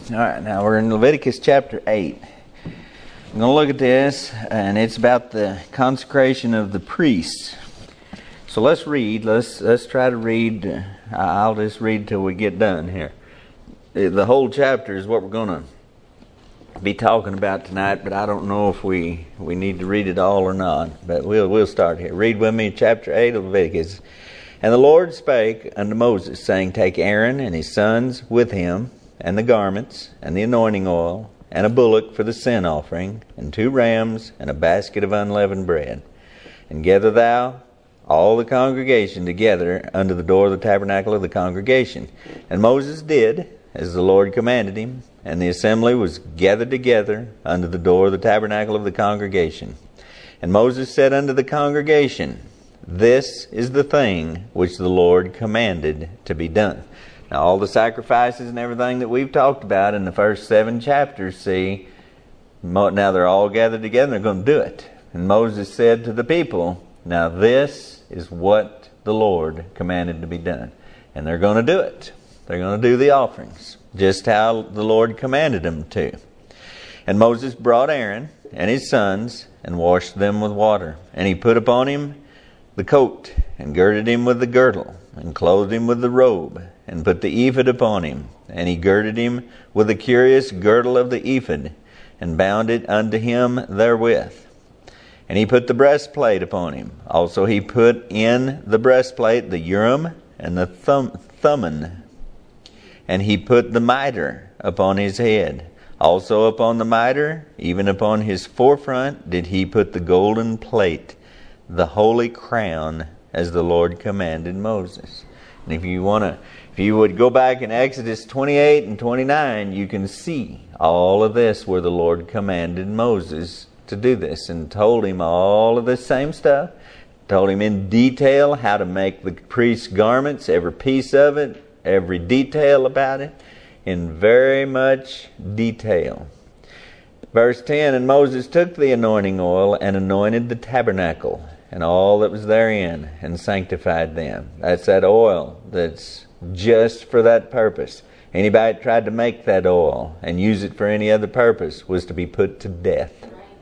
All right, now we're in Leviticus chapter 8. I'm going to look at this, and it's about the consecration of the priests. So let's read. Let's try to read. I'll just read till we get done here. The whole chapter is what we're going to be talking about tonight, but I don't know if we need to read it all or not. But we'll start here. Read with me chapter 8 of Leviticus. And the Lord spake unto Moses, saying, Take Aaron and his sons with him, and the garments, and the anointing oil, and a bullock for the sin offering, and 2 rams, and a basket of unleavened bread. And gather thou all the congregation together unto the door of the tabernacle of the congregation. And Moses did as the Lord commanded him, and the assembly was gathered together unto the door of the tabernacle of the congregation. And Moses said unto the congregation, This is the thing which the Lord commanded to be done. Now, all the sacrifices and everything that we've talked about in the first 7 chapters, see, now they're all gathered together and they're going to do it. And Moses said to the people, Now this is what the Lord commanded to be done. And they're going to do it. They're going to do the offerings, just how the Lord commanded them to. And Moses brought Aaron and his sons and washed them with water. And he put upon him the coat, and girded him with the girdle, and clothed him with the robe, and put the ephod upon him. And he girded him with the curious girdle of the ephod, and bound it unto him therewith. And he put the breastplate upon him. Also he put in the breastplate the Urim and the Thummim. And he put the mitre upon his head. Also upon the mitre, even upon his forefront, did he put the golden plate, the holy crown, as the Lord commanded Moses. And if you would go back in Exodus 28 and 29, you can see all of this where the Lord commanded Moses to do this and told him all of this same stuff. Told him in detail how to make the priest's garments, every piece of it, every detail about it, in very much detail. Verse 10, And Moses took the anointing oil and anointed the tabernacle and all that was therein, and sanctified them. That's that oil that's just for that purpose. Anybody that tried to make that oil and use it for any other purpose was to be put to death.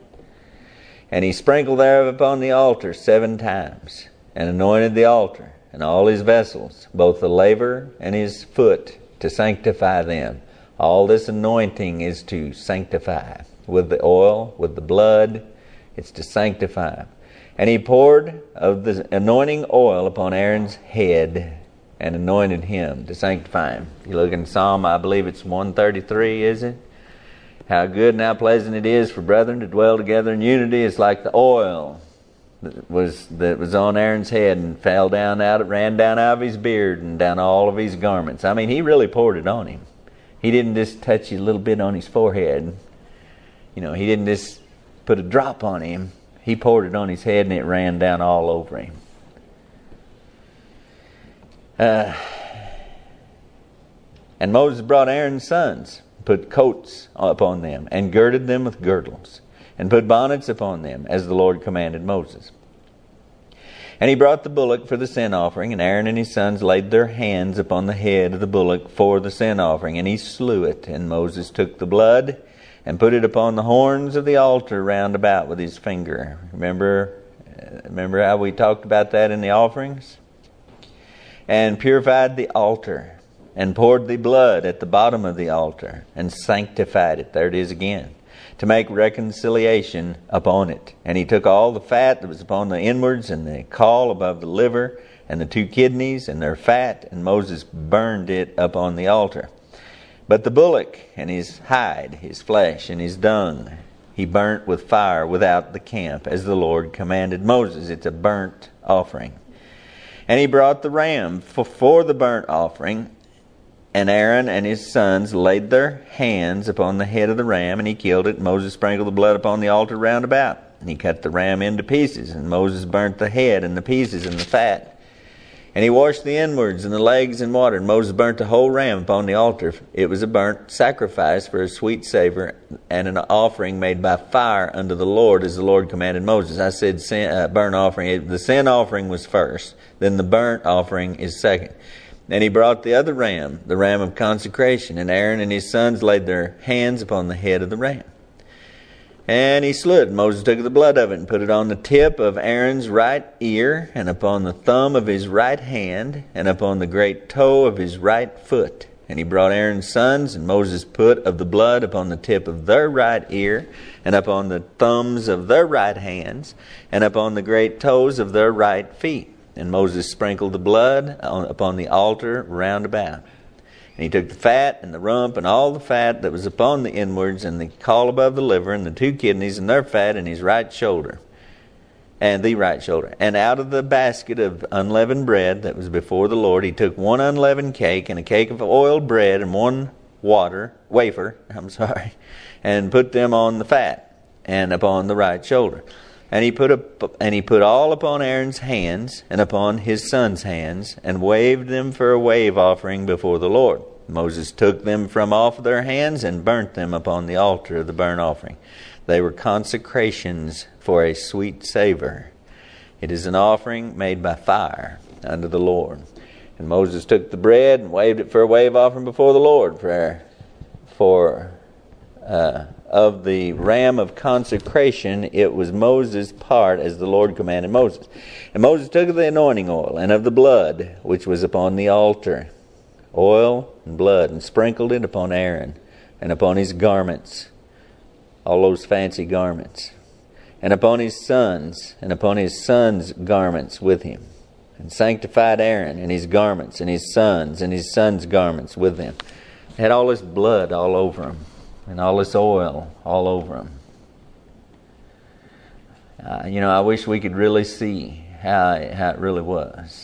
And he sprinkled thereof upon the altar 7 times, and anointed the altar and all his vessels, both the laver and his foot, to sanctify them. All this anointing is to sanctify. With the oil, with the blood, it's to sanctify. And he poured of the anointing oil upon Aaron's head, and anointed him to sanctify him. You look in Psalm, I believe it's 133, is it? How good and how pleasant it is for brethren to dwell together in unity. It's like the oil that was on Aaron's head and ran down out of his beard and down all of his garments. I mean, he really poured it on him. He didn't just touch a little bit on his forehead. He didn't just put a drop on him. He poured it on his head and it ran down all over him. And Moses brought Aaron's sons, put coats upon them, and girded them with girdles, and put bonnets upon them, as the Lord commanded Moses. And he brought the bullock for the sin offering, and Aaron and his sons laid their hands upon the head of the bullock for the sin offering, and he slew it. And Moses took the blood and put it upon the horns of the altar round about with his finger. Remember how we talked about that in the offerings? And purified the altar, and poured the blood at the bottom of the altar, and sanctified it. There it is again. To make reconciliation upon it. And he took all the fat that was upon the inwards, and the caul above the liver, and the 2 kidneys, and their fat, and Moses burned it upon the altar. But the bullock and his hide, his flesh, and his dung, he burnt with fire without the camp, as the Lord commanded Moses. It's a burnt offering. And he brought the ram for the burnt offering, and Aaron and his sons laid their hands upon the head of the ram, and he killed it. Moses sprinkled the blood upon the altar round about. And he cut the ram into pieces, and Moses burnt the head and the pieces and the fat. And he washed the inwards and the legs in water. And Moses burnt the whole ram upon the altar. It was a burnt sacrifice for a sweet savor, and an offering made by fire unto the Lord, as the Lord commanded Moses. I said burnt offering. The sin offering was first. Then the burnt offering is second. And he brought the other ram, the ram of consecration, and Aaron and his sons laid their hands upon the head of the ram. And he slew it. Moses took the blood of it and put it on the tip of Aaron's right ear, and upon the thumb of his right hand, and upon the great toe of his right foot. And he brought Aaron's sons, and Moses put of the blood upon the tip of their right ear, and upon the thumbs of their right hands, and upon the great toes of their right feet. And Moses sprinkled the blood upon the altar round about. And he took the fat and the rump and all the fat that was upon the inwards, and the caul above the liver, and the 2 kidneys and their fat, and his right shoulder, and the right shoulder. And out of the basket of unleavened bread that was before the Lord, he took 1 unleavened cake, and a cake of oiled bread, and 1 wafer, and put them on the fat, and upon the right shoulder. And he put all upon Aaron's hands, and upon his sons' hands, and waved them for a wave offering before the Lord. Moses took them from off their hands, and burnt them upon the altar of the burnt offering. They were consecrations for a sweet savor. It is an offering made by fire unto the Lord. And Moses took the bread, and waved it for a wave offering before the Lord, of the ram of consecration, it was Moses' part as the Lord commanded Moses. And Moses took of the anointing oil and of the blood which was upon the altar, oil and blood, and sprinkled it upon Aaron and upon his garments, all those fancy garments, and upon his sons and upon his sons' garments with him, and sanctified Aaron and his garments and his sons' garments with them. They had all this blood all over them, and all this oil all over them. I wish we could really see how it really was.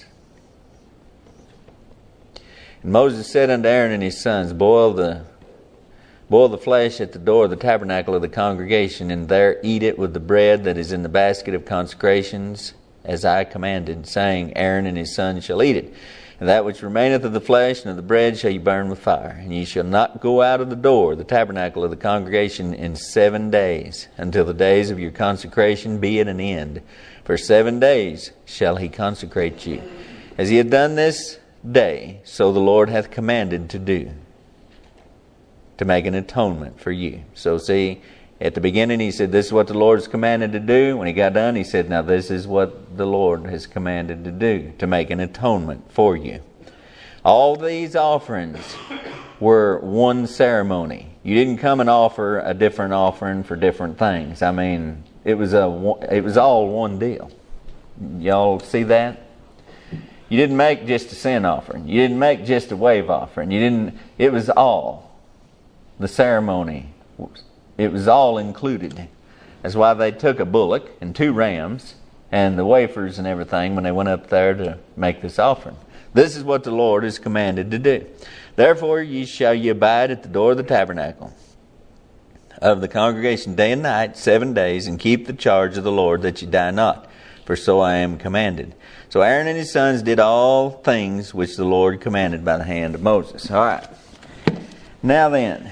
And Moses said unto Aaron and his sons, Boil the flesh at the door of the tabernacle of the congregation, and there eat it with the bread that is in the basket of consecrations, as I commanded, saying, Aaron and his sons shall eat it. And that which remaineth of the flesh and of the bread shall ye burn with fire. And ye shall not go out of the door, the tabernacle of the congregation, in 7 days, until the days of your consecration be at an end. For 7 days shall he consecrate you. As he had done this day, so the Lord hath commanded to do, to make an atonement for you. So see, at the beginning he said, this is what the Lord has commanded to do. When he got done, he said, now this is what the Lord has commanded to do, to make an atonement for you. All these offerings were one ceremony. You didn't come and offer a different offering for different things. I mean, it was all one deal. Y'all see that? You didn't make just a sin offering. You didn't make just a wave offering. It was all the ceremony. It was all included. That's why they took a bullock and 2 rams and the wafers and everything when they went up there to make this offering. This is what the Lord is commanded to do. Therefore shall ye abide at the door of the tabernacle of the congregation day and night 7 days, and keep the charge of the Lord, that ye die not. For so I am commanded. So Aaron and his sons did all things which the Lord commanded by the hand of Moses. All right. Now then,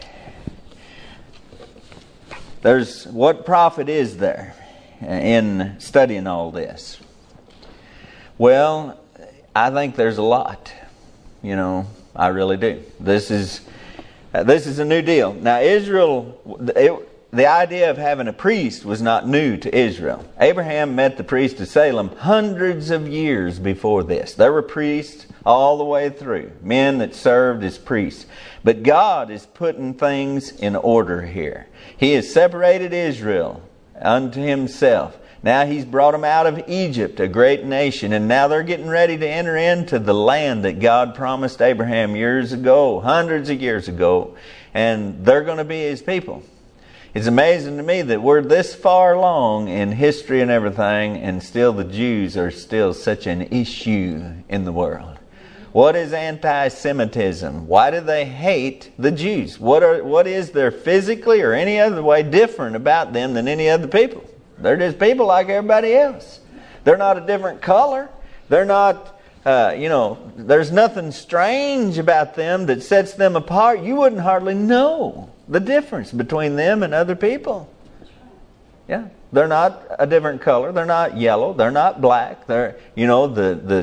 what profit is there in studying all this? Well, I think there's a lot. I really do. This is a new deal. Now, Israel, the idea of having a priest was not new to Israel. Abraham met the priest of Salem hundreds of years before this. There were priests all the way through, men that served as priests. But God is putting things in order here. He has separated Israel unto himself. Now he's brought them out of Egypt, a great nation, and now they're getting ready to enter into the land that God promised Abraham years ago, hundreds of years ago, and they're going to be his people. It's amazing to me that we're this far along in history and everything, and still the Jews are still such an issue in the world. What is anti-Semitism? Why do they hate the Jews? What is there physically or any other way different about them than any other people? They're just people like everybody else. They're not a different color. They're not, there's nothing strange about them that sets them apart. You wouldn't hardly know the difference between them and other people. Yeah, they're not a different color. They're not yellow. They're not black. They're,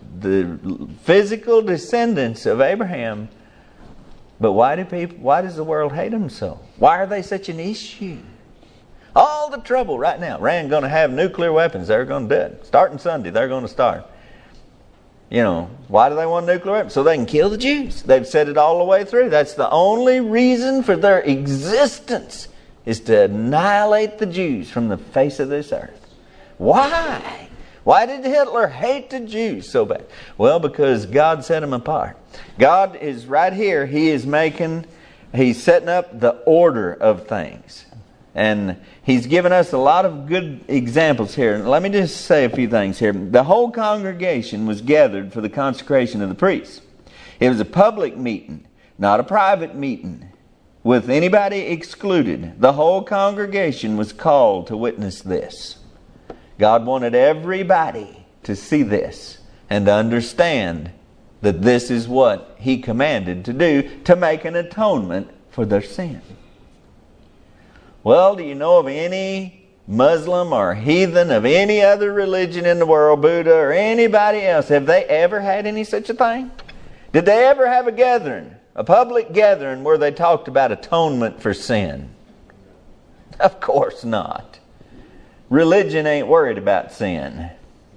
the physical descendants of Abraham. But why does the world hate them so? Why are they such an issue? All the trouble right now. Iran going to have nuclear weapons. They're going to do it. Starting Sunday, they're going to start. Why do they want nuclear weapons? So they can kill the Jews. They've said it all the way through. That's the only reason for their existence, is to annihilate the Jews from the face of this earth. Why? Why did Hitler hate the Jews so bad? Well, because God set them apart. God is right here. He's setting up the order of things. And He's given us a lot of good examples here. Let me just say a few things here. The whole congregation was gathered for the consecration of the priests. It was a public meeting, not a private meeting, with anybody excluded. The whole congregation was called to witness this. God wanted everybody to see this and to understand that this is what He commanded to do to make an atonement for their sin. Well, do you know of any Muslim or heathen of any other religion in the world, Buddha or anybody else, have they ever had any such a thing? Did they ever have a gathering, a public gathering where they talked about atonement for sin? Of course not. Religion ain't worried about sin.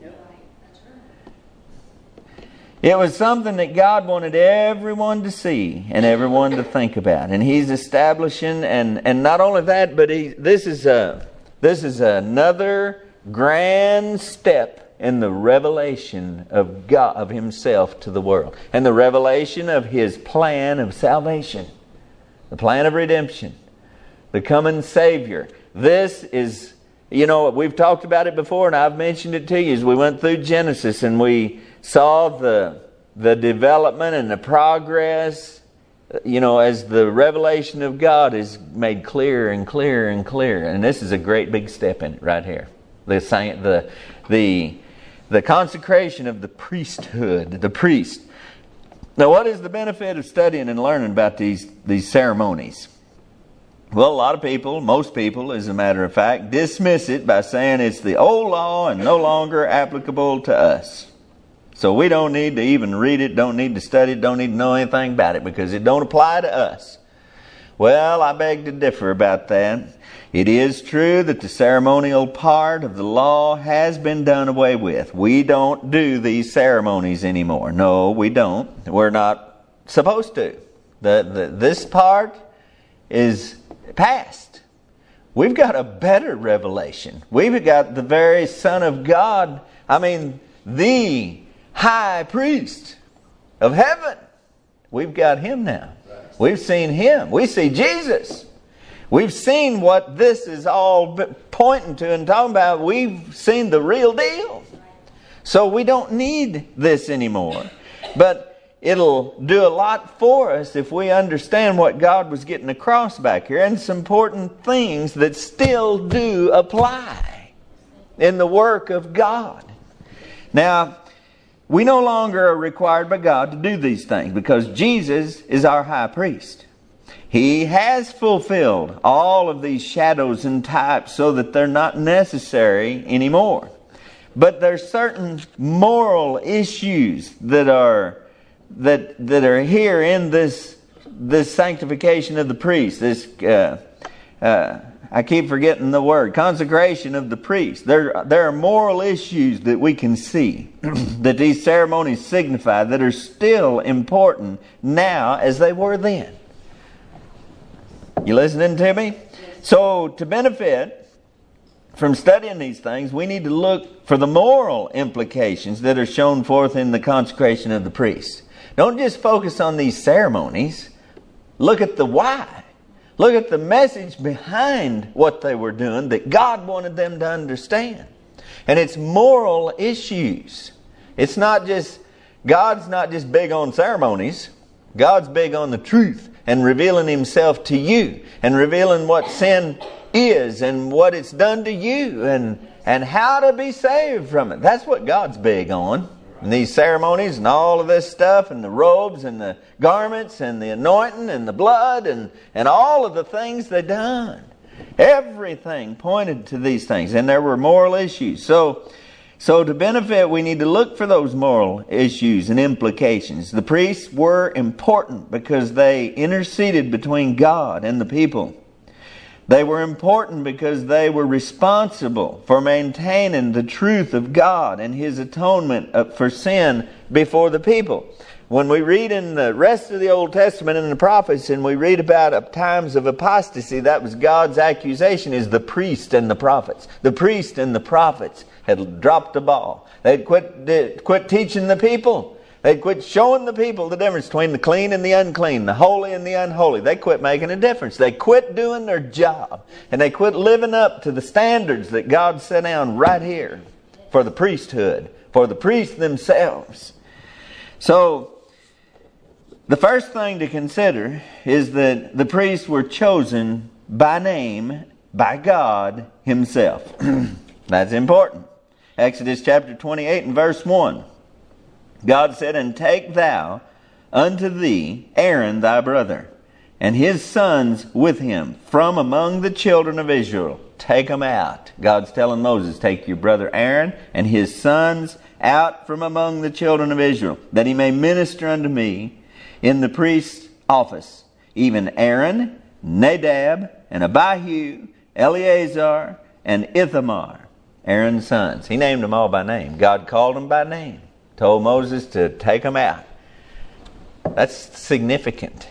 It was something that God wanted everyone to see and everyone to think about. And He's establishing, and not only that, but this is another grand step in the revelation of God, of Himself to the world. And the revelation of His plan of salvation. The plan of redemption. The coming Savior. This is, we've talked about it before, and I've mentioned it to you as we went through Genesis and we saw the development and the progress, as the revelation of God is made clearer and clearer and clearer. And this is a great big step in it right here. The consecration of the priesthood, the priest. Now, what is the benefit of studying and learning about these ceremonies? Well, a lot of people, most people, as a matter of fact, dismiss it by saying it's the old law and no longer applicable to us. So we don't need to even read it, don't need to study it, don't need to know anything about it because it don't apply to us. Well, I beg to differ about that. It is true that the ceremonial part of the law has been done away with. We don't do these ceremonies anymore. No, we don't. We're not supposed to. This part is past. We've got a better revelation. We've got the very Son of God. The high priest of heaven. We've got Him now. We've seen Him. We see Jesus. We've seen what this is all pointing to and talking about. We've seen the real deal. So we don't need this anymore. But it'll do a lot for us if we understand what God was getting across back here and some important things that still do apply in the work of God. Now, we no longer are required by God to do these things because Jesus is our high priest. He has fulfilled all of these shadows and types so that they're not necessary anymore. But there's certain moral issues that are here in this sanctification of the priest. I keep forgetting the word. Consecration of the priest. There are moral issues that we can see that these ceremonies signify that are still important now as they were then. You listening to me? So to benefit from studying these things, we need to look for the moral implications that are shown forth in the consecration of the priest. Don't just focus on these ceremonies. Look at the why. Look at the message behind what they were doing that God wanted them to understand. And it's moral issues. God's not just big on ceremonies. God's big on the truth and revealing Himself to you and revealing what sin is and what it's done to you and how to be saved from it. That's what God's big on. And these ceremonies and all of this stuff and the robes and the garments and the anointing and the blood and all of the things they done. Everything pointed to these things. And there were moral issues. So So to benefit, we need to look for those moral issues and implications. The priests were important because they interceded between God and the people. They were important because they were responsible for maintaining the truth of God and His atonement for sin before the people. When we read in the rest of the Old Testament and the prophets, and we read about times of apostasy, that was God's accusation, is the priest and the prophets. The priest and the prophets had dropped the ball. They'd quit teaching the people. They'd quit showing the people the difference between the clean and the unclean, the holy and the unholy. They quit making a difference. They quit doing their job. And they quit living up to the standards that God set down right here for the priesthood, for the priests themselves. So, the first thing to consider is that the priests were chosen by name by God Himself. That's important. Exodus chapter 28 and verse 1. God said, "And take thou unto thee Aaron thy brother, and his sons with him, from among the children of Israel." Take them out. God's telling Moses, take your brother Aaron and his sons out from among the children of Israel, that he may minister unto me in the priest's office. Even Aaron, Nadab, and Abihu, Eleazar, and Ithamar, Aaron's sons. He named them all by name. God called them by name. Told Moses to take them out. That's significant.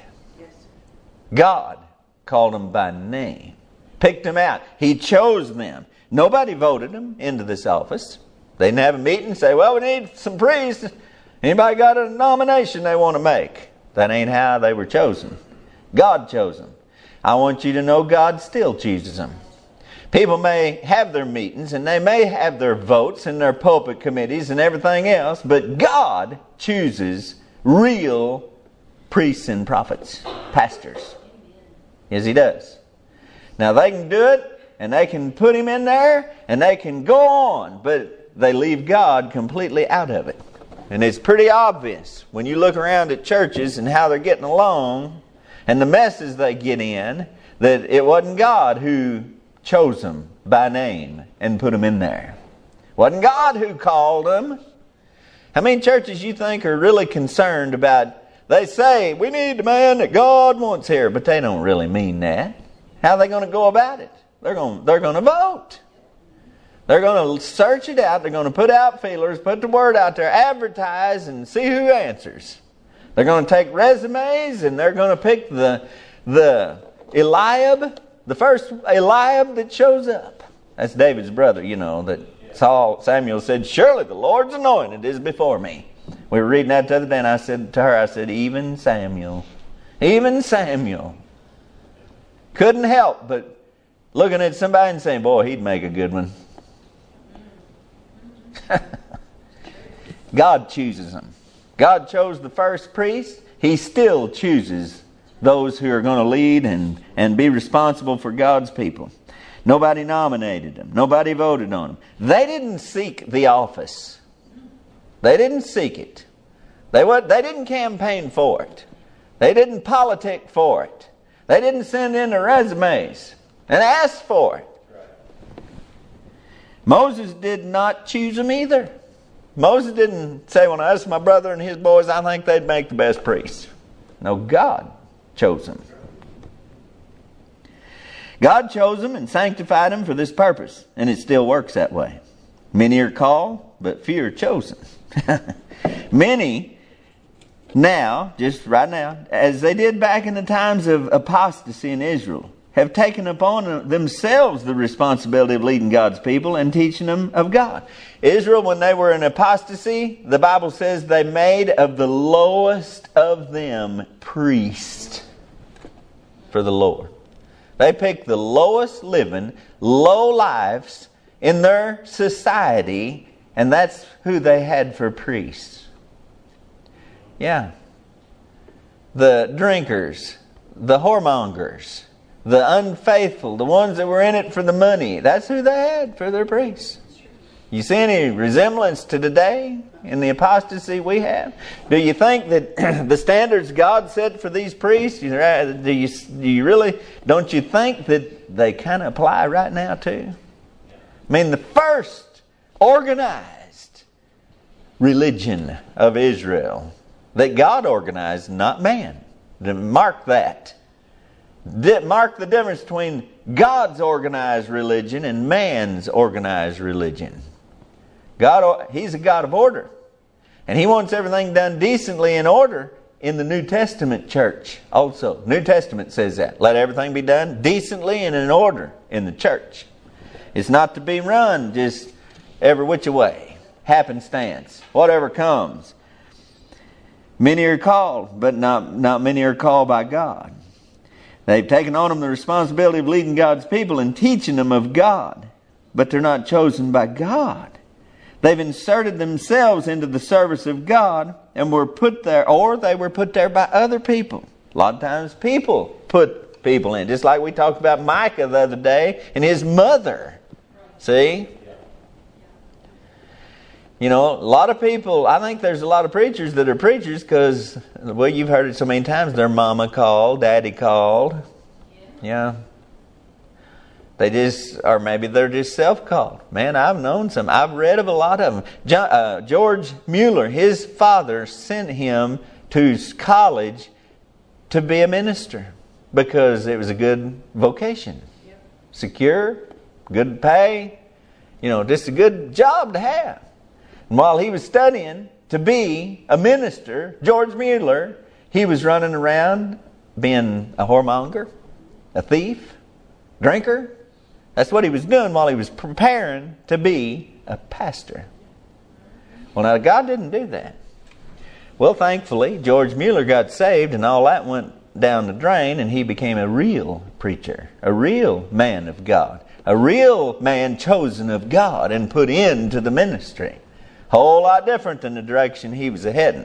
God called them by name. Picked them out. He chose them. Nobody voted them into this office. They didn't have a meeting and say, well, we need some priests. Anybody got a nomination they want to make? That ain't how they were chosen. God chose them. I want you to know God still chooses them. People may have their meetings and they may have their votes and their pulpit committees and everything else, but God chooses real priests and prophets, pastors. Yes, He does. Now they can do it and they can put Him in there and they can go on, but they leave God completely out of it. And it's pretty obvious when you look around at churches and how they're getting along and the messes they get in, that it wasn't God who chose them by name and put them in there. It wasn't God who called them. How many churches you think are really concerned about, they say, we need the man that God wants here, but they don't really mean that. How are they going to go about it? They're going to vote. They're going to search it out. They're going to put out feelers, put the word out there, advertise, and see who answers. They're going to take resumes, and they're going to pick the Eliab, the first Eliab that shows up. That's David's brother, that Samuel said, surely the Lord's anointed is before me. We were reading that the other day, and I said to her, even Samuel. Couldn't help but looking at somebody and saying, boy, he'd make a good one. God chooses them. God chose the first priest. He still chooses those who are going to lead and be responsible for God's people. Nobody nominated them. Nobody voted on them. They didn't seek the office. They didn't seek it. They didn't campaign for it. They didn't politic for it. They didn't send in their resumes and ask for it. Moses did not choose them either. Moses didn't say, well, that's my brother and his boys, I think they'd make the best priests. No, God chose them. God chose them and sanctified them for this purpose, and it still works that way. Many are called, but few are chosen. Many now, just right now, as they did back in the times of apostasy in Israel, have taken upon themselves the responsibility of leading God's people and teaching them of God. Israel, when they were in apostasy, the Bible says they made of the lowest of them priests for the Lord. They picked the lowest living, low lives in their society, and that's who they had for priests. Yeah. The drinkers, the whoremongers, the unfaithful, the ones that were in it for the money, that's who they had for their priests. You see any resemblance to today in the apostasy we have? Do you think that the standards God set for these priests, don't you think that they kind of apply right now too? I mean, the first organized religion of Israel that God organized, not man. Mark that. Mark the difference between God's organized religion and man's organized religion. God, He's a God of order. And He wants everything done decently in order in the New Testament church also. New Testament says that. Let everything be done decently and in order in the church. It's not to be run just every which way. Happenstance. Whatever comes. Many are called, but not many are called by God. They've taken on them the responsibility of leading God's people and teaching them of God. But they're not chosen by God. They've inserted themselves into the service of God and were put there, or they were put there by other people. A lot of times people put people in. Just like we talked about Micah the other day and his mother. See? You know, a lot of people, I think there's a lot of preachers that are preachers because, well, you've heard it so many times, their mama called, daddy called. Yeah. They just, or maybe they're just self-called. Man, I've known some. I've read of a lot of them. George Mueller, his father sent him to college to be a minister because it was a good vocation. Secure, good pay, just a good job to have. And while he was studying to be a minister, George Mueller, he was running around being a whoremonger, a thief, drinker. That's what he was doing while he was preparing to be a pastor. Well, now God didn't do that. Well, thankfully, George Mueller got saved and all that went down the drain and he became a real preacher, a real man of God, a real man chosen of God and put into the ministry. A whole lot different than the direction he was heading.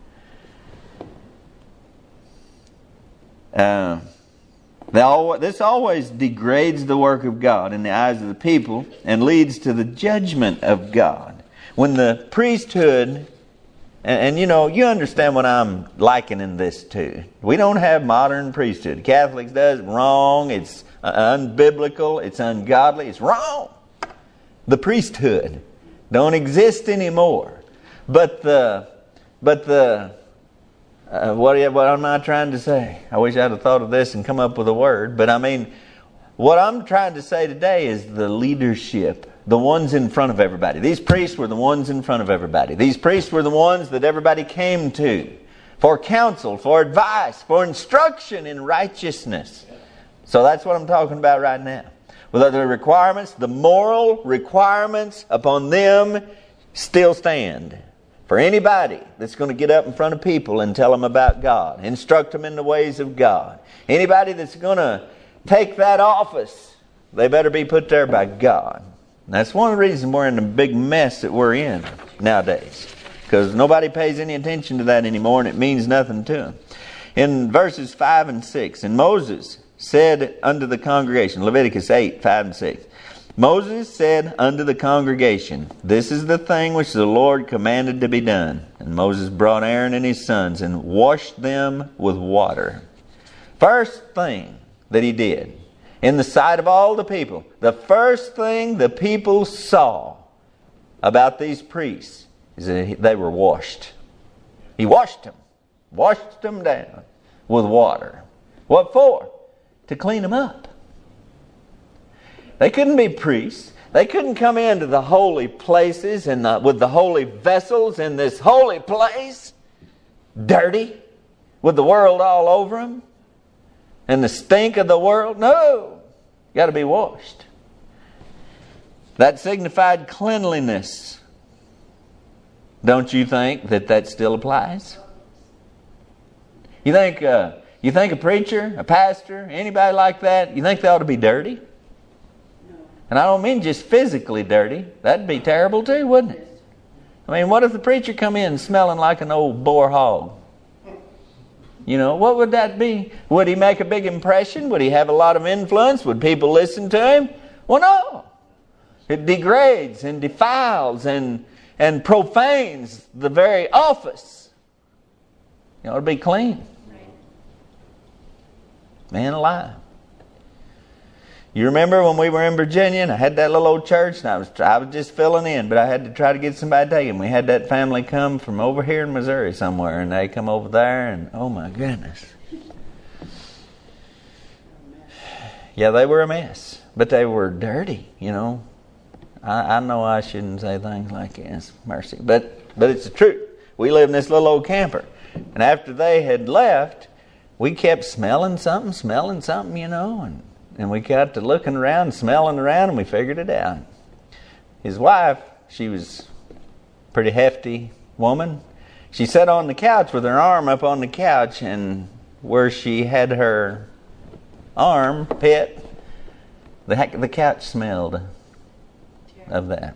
This always degrades the work of God in the eyes of the people and leads to the judgment of God. When the priesthood, and you understand what I'm likening this to. We don't have modern priesthood. Catholics does it wrong. It's unbiblical. It's ungodly. It's wrong. The priesthood don't exist anymore. But what am I trying to say? I wish I'd have thought of this and come up with a word. But I mean, what I'm trying to say today is the leadership. The ones in front of everybody. These priests were the ones in front of everybody. These priests were the ones that everybody came to for counsel, for advice, for instruction in righteousness. So that's what I'm talking about right now. Without the requirements, the moral requirements upon them still stand. For anybody that's going to get up in front of people and tell them about God, instruct them in the ways of God. Anybody that's going to take that office, they better be put there by God. And that's one of the reasons we're in the big mess that we're in nowadays. Because nobody pays any attention to that anymore and it means nothing to them. In verses 5 and 6, and Moses said unto the congregation, Leviticus 8, 5 and 6. Moses said unto the congregation, This is the thing which the Lord commanded to be done. And Moses brought Aaron and his sons and washed them with water. First thing that he did, in the sight of all the people, the first thing the people saw about these priests is that they were washed. He washed them down with water. What for? To clean them up. They couldn't be priests. They couldn't come into the holy places and with the holy vessels in this holy place dirty with the world all over them and the stink of the world. No, you got to be washed. That signified cleanliness. Don't you think that still applies? You think a preacher, a pastor, anybody like that, you think they ought to be dirty? And I don't mean just physically dirty. That'd be terrible too, wouldn't it? I mean, what if the preacher come in smelling like an old boar hog? What would that be? Would he make a big impression? Would he have a lot of influence? Would people listen to him? Well, no. It degrades and defiles and profanes the very office. You ought to be clean. Man alive. You remember when we were in Virginia and I had that little old church and I was just filling in, but I had to try to get somebody to take it. We had that family come from over here in Missouri somewhere, and they come over there, and oh my goodness. Yeah, they were a mess, but they were dirty, you know. I know I shouldn't say things like this, mercy, but it's the truth. We lived in this little old camper, and after they had left, we kept smelling something, you know, and we got to looking around, smelling around, and we figured it out. His wife, she was a pretty hefty woman. She sat on the couch with her arm up on the couch, and where she had her arm pit, the couch smelled of that.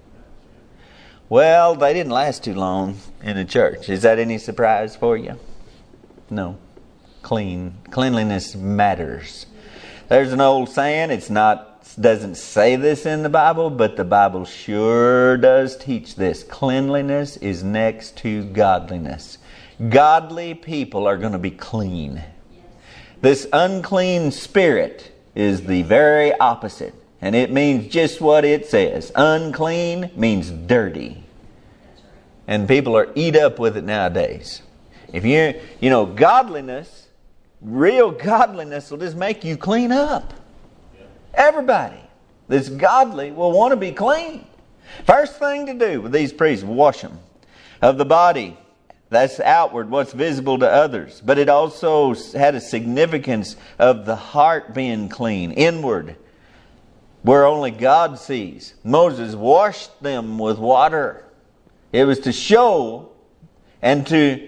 Well, they didn't last too long in the church. Is that any surprise for you? No. Cleanliness matters. There's an old saying, doesn't say this in the Bible, but the Bible sure does teach this. Cleanliness is next to godliness. Godly people are going to be clean. This unclean spirit is the very opposite. And it means just what it says. Unclean means dirty. And people are eat up with it nowadays. If you know, godliness, real godliness will just make you clean up. Everybody that's godly will want to be clean. First thing to do with these priests, wash them. Of the body, that's outward, what's visible to others. But it also had a significance of the heart being clean, inward, where only God sees. Moses washed them with water. It was to show and to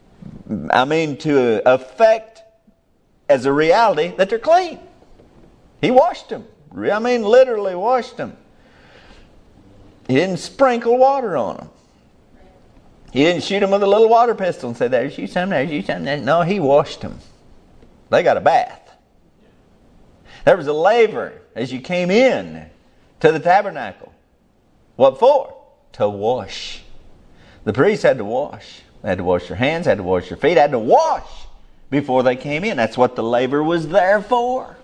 affect as a reality that they're clean. He washed them. Literally washed them. He didn't sprinkle water on them. He didn't shoot them with a little water pistol and say, there's you some, there's you some. No, he washed them. They got a bath. There was a laver as you came in to the tabernacle. What for? To wash. The priests had to wash. They had to wash their hands, had to wash their feet, had to wash before they came in. That's what the laver was there for.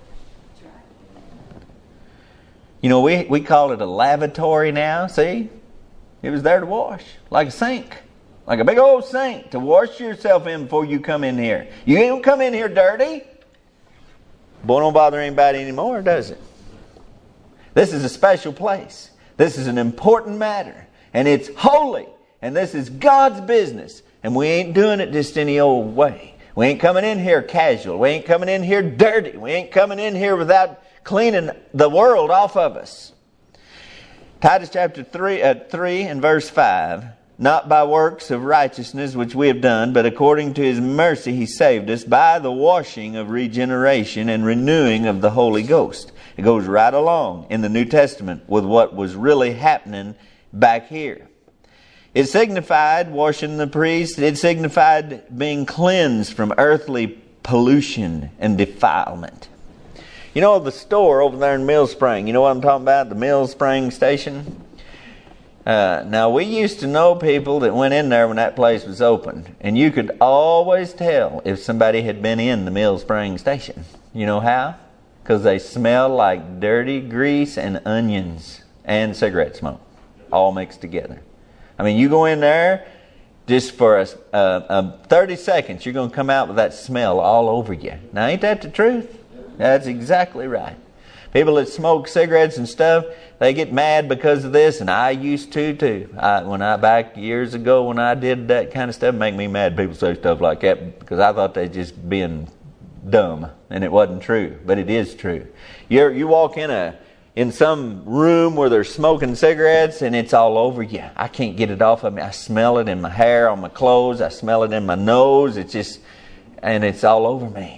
You know, we call it a lavatory now, see? It was there to wash, like a sink. Like a big old sink to wash yourself in before you come in here. You don't come in here dirty. Boy, don't bother anybody anymore, does it? This is a special place. This is an important matter. And it's holy. And this is God's business. And we ain't doing it just any old way. We ain't coming in here casual. We ain't coming in here dirty. We ain't coming in here without cleaning the world off of us. Titus chapter 3 and verse 5. Not by works of righteousness which we have done, but according to His mercy He saved us by the washing of regeneration and renewing of the Holy Ghost. It goes right along in the New Testament with what was really happening back here. It signified washing the priest. It signified being cleansed from earthly pollution and defilement. You know the store over there in Mill Spring, you know what I'm talking about? The Mill Spring station? Now, we used to know people that went in there when that place was open. And you could always tell if somebody had been in the Mill Spring station. You know how? Because they smelled like dirty grease and onions and cigarette smoke. All mixed together. I mean, you go in there, just for 30 seconds, you're going to come out with that smell all over you. Now, ain't that the truth? That's exactly right. People that smoke cigarettes and stuff, they get mad because of this, and I used to too. Back years ago when I did that kind of stuff, make me mad. People say stuff like that because I thought they just being dumb, and it wasn't true, but it is true. You walk in some room where they're smoking cigarettes, and it's all over you. I can't get it off of me. I smell it in my hair, on my clothes. I smell it in my nose. And it's all over me.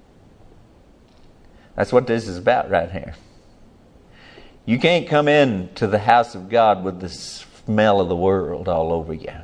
That's what this is about right here. You can't come in to the house of God with the smell of the world all over you.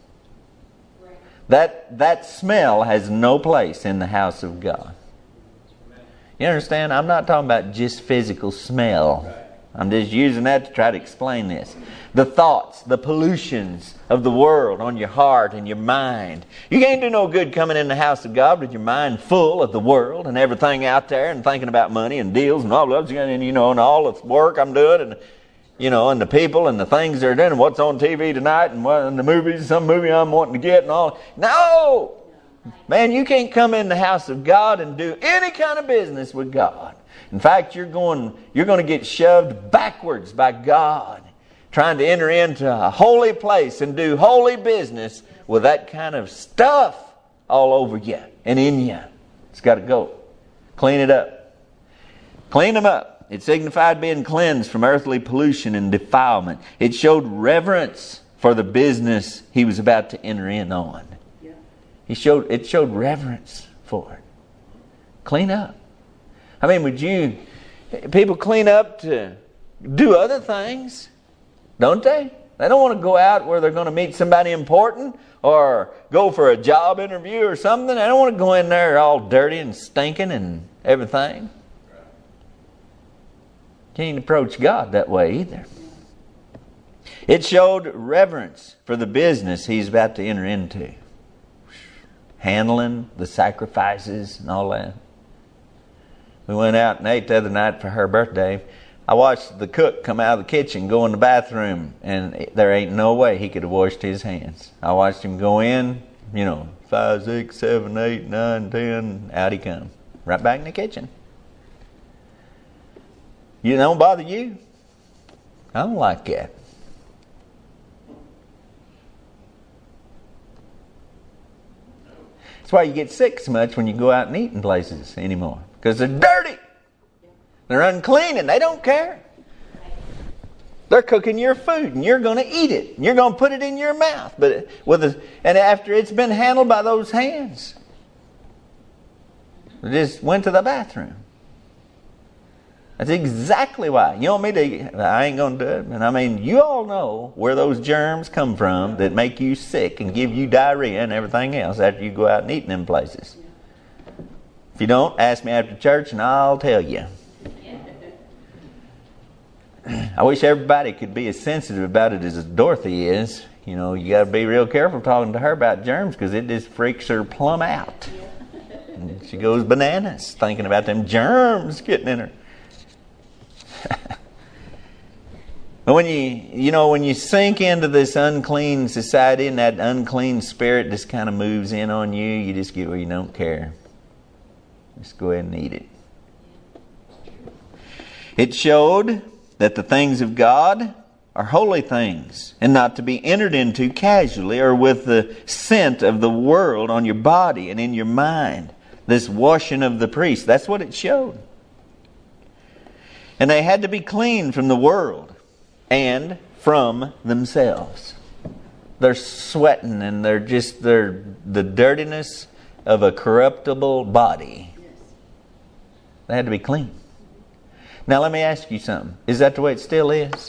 That smell has no place in the house of God. You understand? I'm not talking about just physical smell. I'm just using that to try to explain this. The thoughts, the pollutions of the world on your heart and your mind. You can't do no good coming in the house of God with your mind full of the world and everything out there and thinking about money and deals and all that, and and all the work I'm doing and and the people and the things they're doing and what's on TV tonight and what in the movies, some movie I'm wanting to get and all. No! Man, you can't come in the house of God and do any kind of business with God. In fact, you're going to get shoved backwards by God, trying to enter into a holy place and do holy business with that kind of stuff all over you and in you. It's got to go. Clean it up. Clean them up. It signified being cleansed from earthly pollution and defilement. It showed reverence for the business he was about to enter in on. It showed reverence for it. Clean up. I mean, people clean up to do other things, don't they? They don't want to go out where they're going to meet somebody important or go for a job interview or something. They don't want to go in there all dirty and stinking and everything. Can't approach God that way either. It showed reverence for the business he's about to enter into. Handling the sacrifices and all that. We went out and ate the other night for her birthday. I watched the cook come out of the kitchen, go in the bathroom, and there ain't no way he could have washed his hands. I watched him go in, 5, 6, 7, 8, 9, 10, out he come. Right back in the kitchen. You don't bother you? I don't like that. That's why you get sick so much when you go out and eat in places anymore. Because they're dirty. They're unclean and they don't care. They're cooking your food and you're going to eat it. And you're going to put it in your mouth. And after it's been handled by those hands. They just went to the bathroom. That's exactly why. You want me to? I ain't going to do it. And I mean, you all know where those germs come from that make you sick and give you diarrhea and everything else after you go out and eat in them places. If you don't, ask me after church and I'll tell you. I wish everybody could be as sensitive about it as Dorothy is. You got to be real careful talking to her about germs because it just freaks her plumb out. And she goes bananas thinking about them germs getting in her. But when you sink into this unclean society and that unclean spirit just kind of moves in on you, you just get where you don't care. Just go ahead and eat it. It showed that the things of God are holy things and not to be entered into casually or with the scent of the world on your body and in your mind. This washing of the priest, that's what it showed. And they had to be clean from the world and from themselves. They're sweating and they're the dirtiness of a corruptible body. They had to be clean. Now let me ask you something. Is that the way it still is?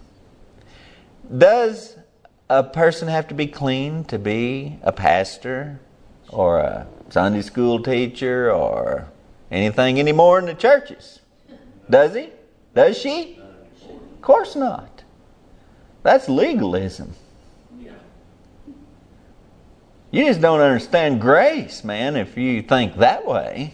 Does a person have to be clean to be a pastor or a Sunday school teacher or anything anymore in the churches? Does he? Does she? Of course not. That's legalism. You just don't understand grace, man, if you think that way.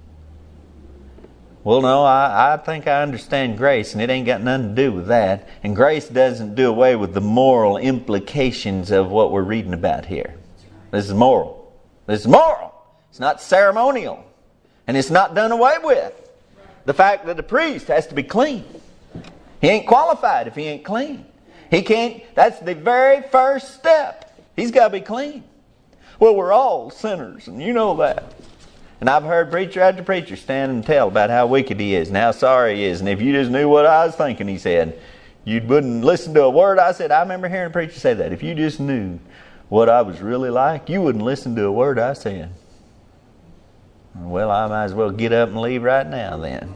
Well, no, I think I understand grace, and it ain't got nothing to do with that. And grace doesn't do away with the moral implications of what we're reading about here. This is moral. This is moral. It's not ceremonial. And it's not done away with. The fact that the priest has to be clean. He ain't qualified if he ain't clean. He can't, that's the very first step. He's got to be clean. Well, we're all sinners, and you know that. And I've heard preacher after preacher stand and tell about how wicked he is and how sorry he is. And if you just knew what I was thinking, he said, you wouldn't listen to a word I said. I remember hearing a preacher say that. If you just knew what I was really like, you wouldn't listen to a word I said. Well, I might as well get up and leave right now then.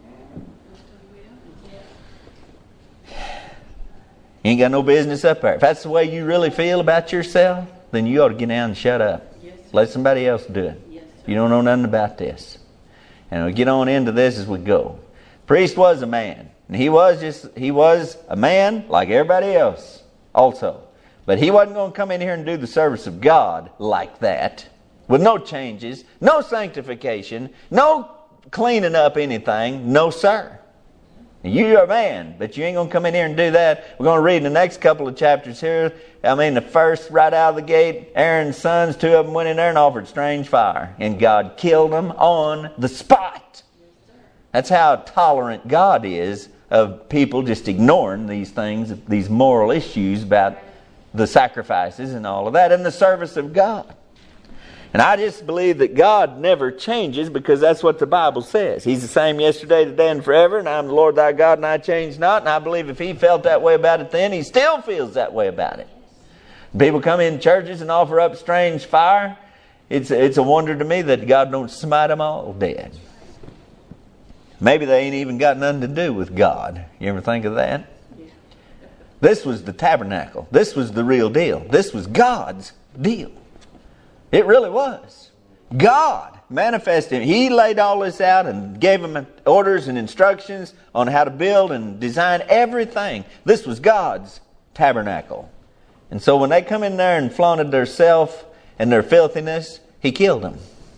You ain't got no business up there. If that's the way you really feel about yourself, then you ought to get down and shut up. Yes, let somebody else do it. Yes, you don't know nothing about this. And we'll get on into this as we go. Priest was a man. And he was a man like everybody else also. But he wasn't going to come in here and do the service of God like that, with no changes, no sanctification, no cleaning up anything. No, sir. You're a man, but you ain't going to come in here and do that. We're going to read in the next couple of chapters here. The first, right out of the gate, Aaron's sons, 2 of them went in there and offered strange fire. And God killed them on the spot. That's how tolerant God is of people just ignoring these things, these moral issues about the sacrifices and all of that in the service of God. And I just believe that God never changes, because that's what the Bible says. He's the same yesterday, today, and forever. And I'm the Lord thy God, and I change not. And I believe if he felt that way about it then, he still feels that way about it. People come in churches and offer up strange fire. It's a wonder to me that God don't smite them all dead. Maybe they ain't even got nothing to do with God. You ever think of that? This was the tabernacle. This was the real deal. This was God's deal. It really was. God manifested. He laid all this out and gave them orders and instructions on how to build and design everything. This was God's tabernacle. And so when they come in there and flaunted their self and their filthiness, he killed them.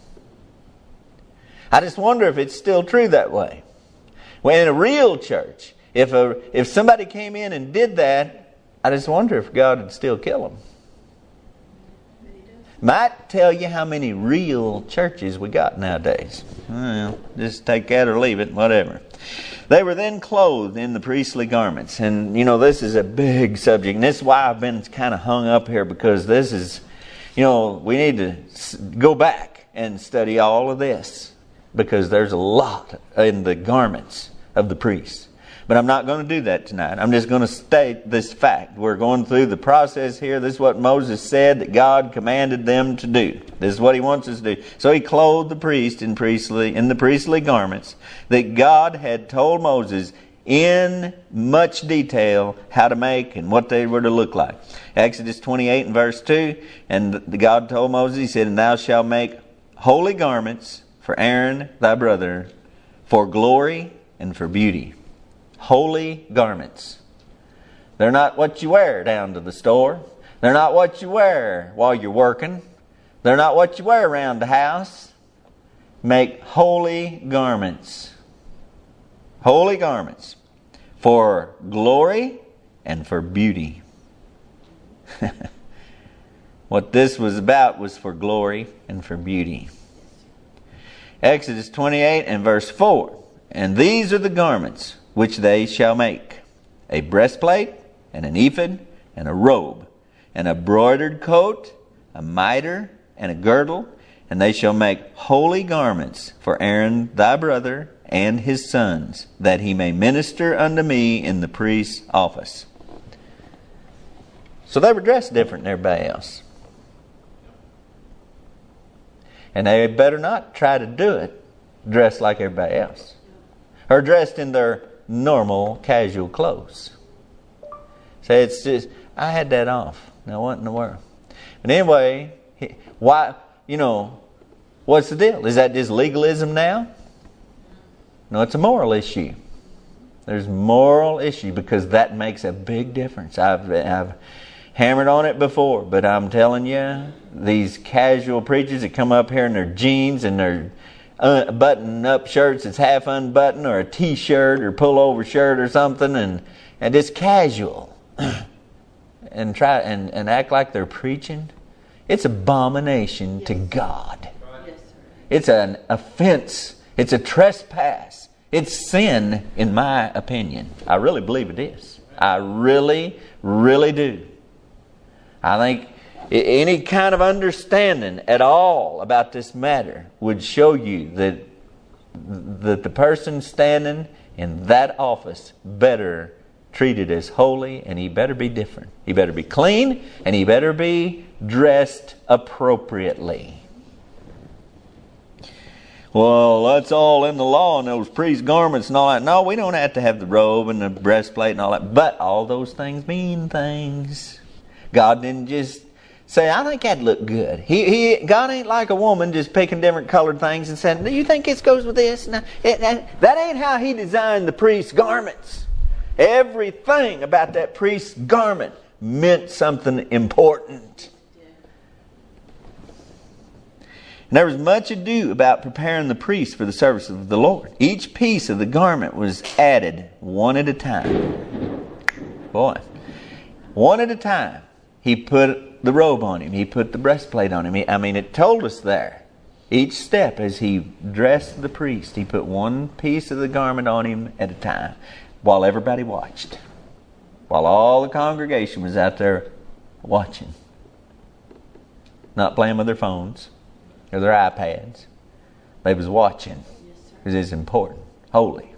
I just wonder if it's still true that way. When in a real church, if somebody came in and did that, I just wonder if God would still kill them. Might tell you how many real churches we got nowadays. Well, just take that or leave it, whatever. They were then clothed in the priestly garments. And, this is a big subject. And this is why I've been kind of hung up here, because this is, we need to go back and study all of this, because there's a lot in the garments of the priests. But I'm not going to do that tonight. I'm just going to state this fact. We're going through the process here. This is what Moses said that God commanded them to do. This is what he wants us to do. So he clothed the priest in the priestly garments that God had told Moses in much detail how to make and what they were to look like. Exodus 28 and verse 2, and God told Moses, he said, "And thou shalt make holy garments for Aaron thy brother, for glory and for beauty." Holy garments. They're not what you wear down to the store. They're not what you wear while you're working. They're not what you wear around the house. Make holy garments. Holy garments for glory and for beauty. What this was about was for glory and for beauty. Exodus 28 and verse 4. "And these are the garments which they shall make: a breastplate, and an ephod, and a robe, and a broidered coat, a mitre, and a girdle. And they shall make holy garments for Aaron thy brother and his sons, that he may minister unto me in the priest's office." So they were dressed different than everybody else. And they better not try to do it dressed like everybody else, or dressed in their normal casual clothes. Say, it's just, I had that off. Now what in the world? But anyway, why? What's the deal? Is that just legalism now? No, it's a moral issue. There's moral issue, because that makes a big difference. I've hammered on it before, but I'm telling you, these casual preachers that come up here in their jeans and their button-up shirts that's half unbuttoned, or a t-shirt or pullover shirt or something, and just casual, and try and act like they're preaching. It's abomination to God. It's an offense. It's a trespass. It's sin, in my opinion. I really believe it is. I really, really do. I think any kind of understanding at all about this matter would show you that the person standing in that office better treat it as holy, and he better be different. He better be clean, and he better be dressed appropriately. Well, that's all in the law, and those priest garments and all that. No, we don't have to have the robe and the breastplate and all that. But all those things mean things. God didn't just say, I think that'd look good. God ain't like a woman just picking different colored things and saying, do you think this goes with this? No, that ain't how He designed the priest's garments. Everything about that priest's garment meant something important. And there was much ado about preparing the priest for the service of the Lord. Each piece of the garment was added one at a time. Boy, one at a time. He put the robe on him. He put the breastplate on him. It told us there. Each step as He dressed the priest, He put one piece of the garment on him at a time while everybody watched. While all the congregation was out there watching. Not playing with their phones or their iPads. They was watching. Because it's important. Holy.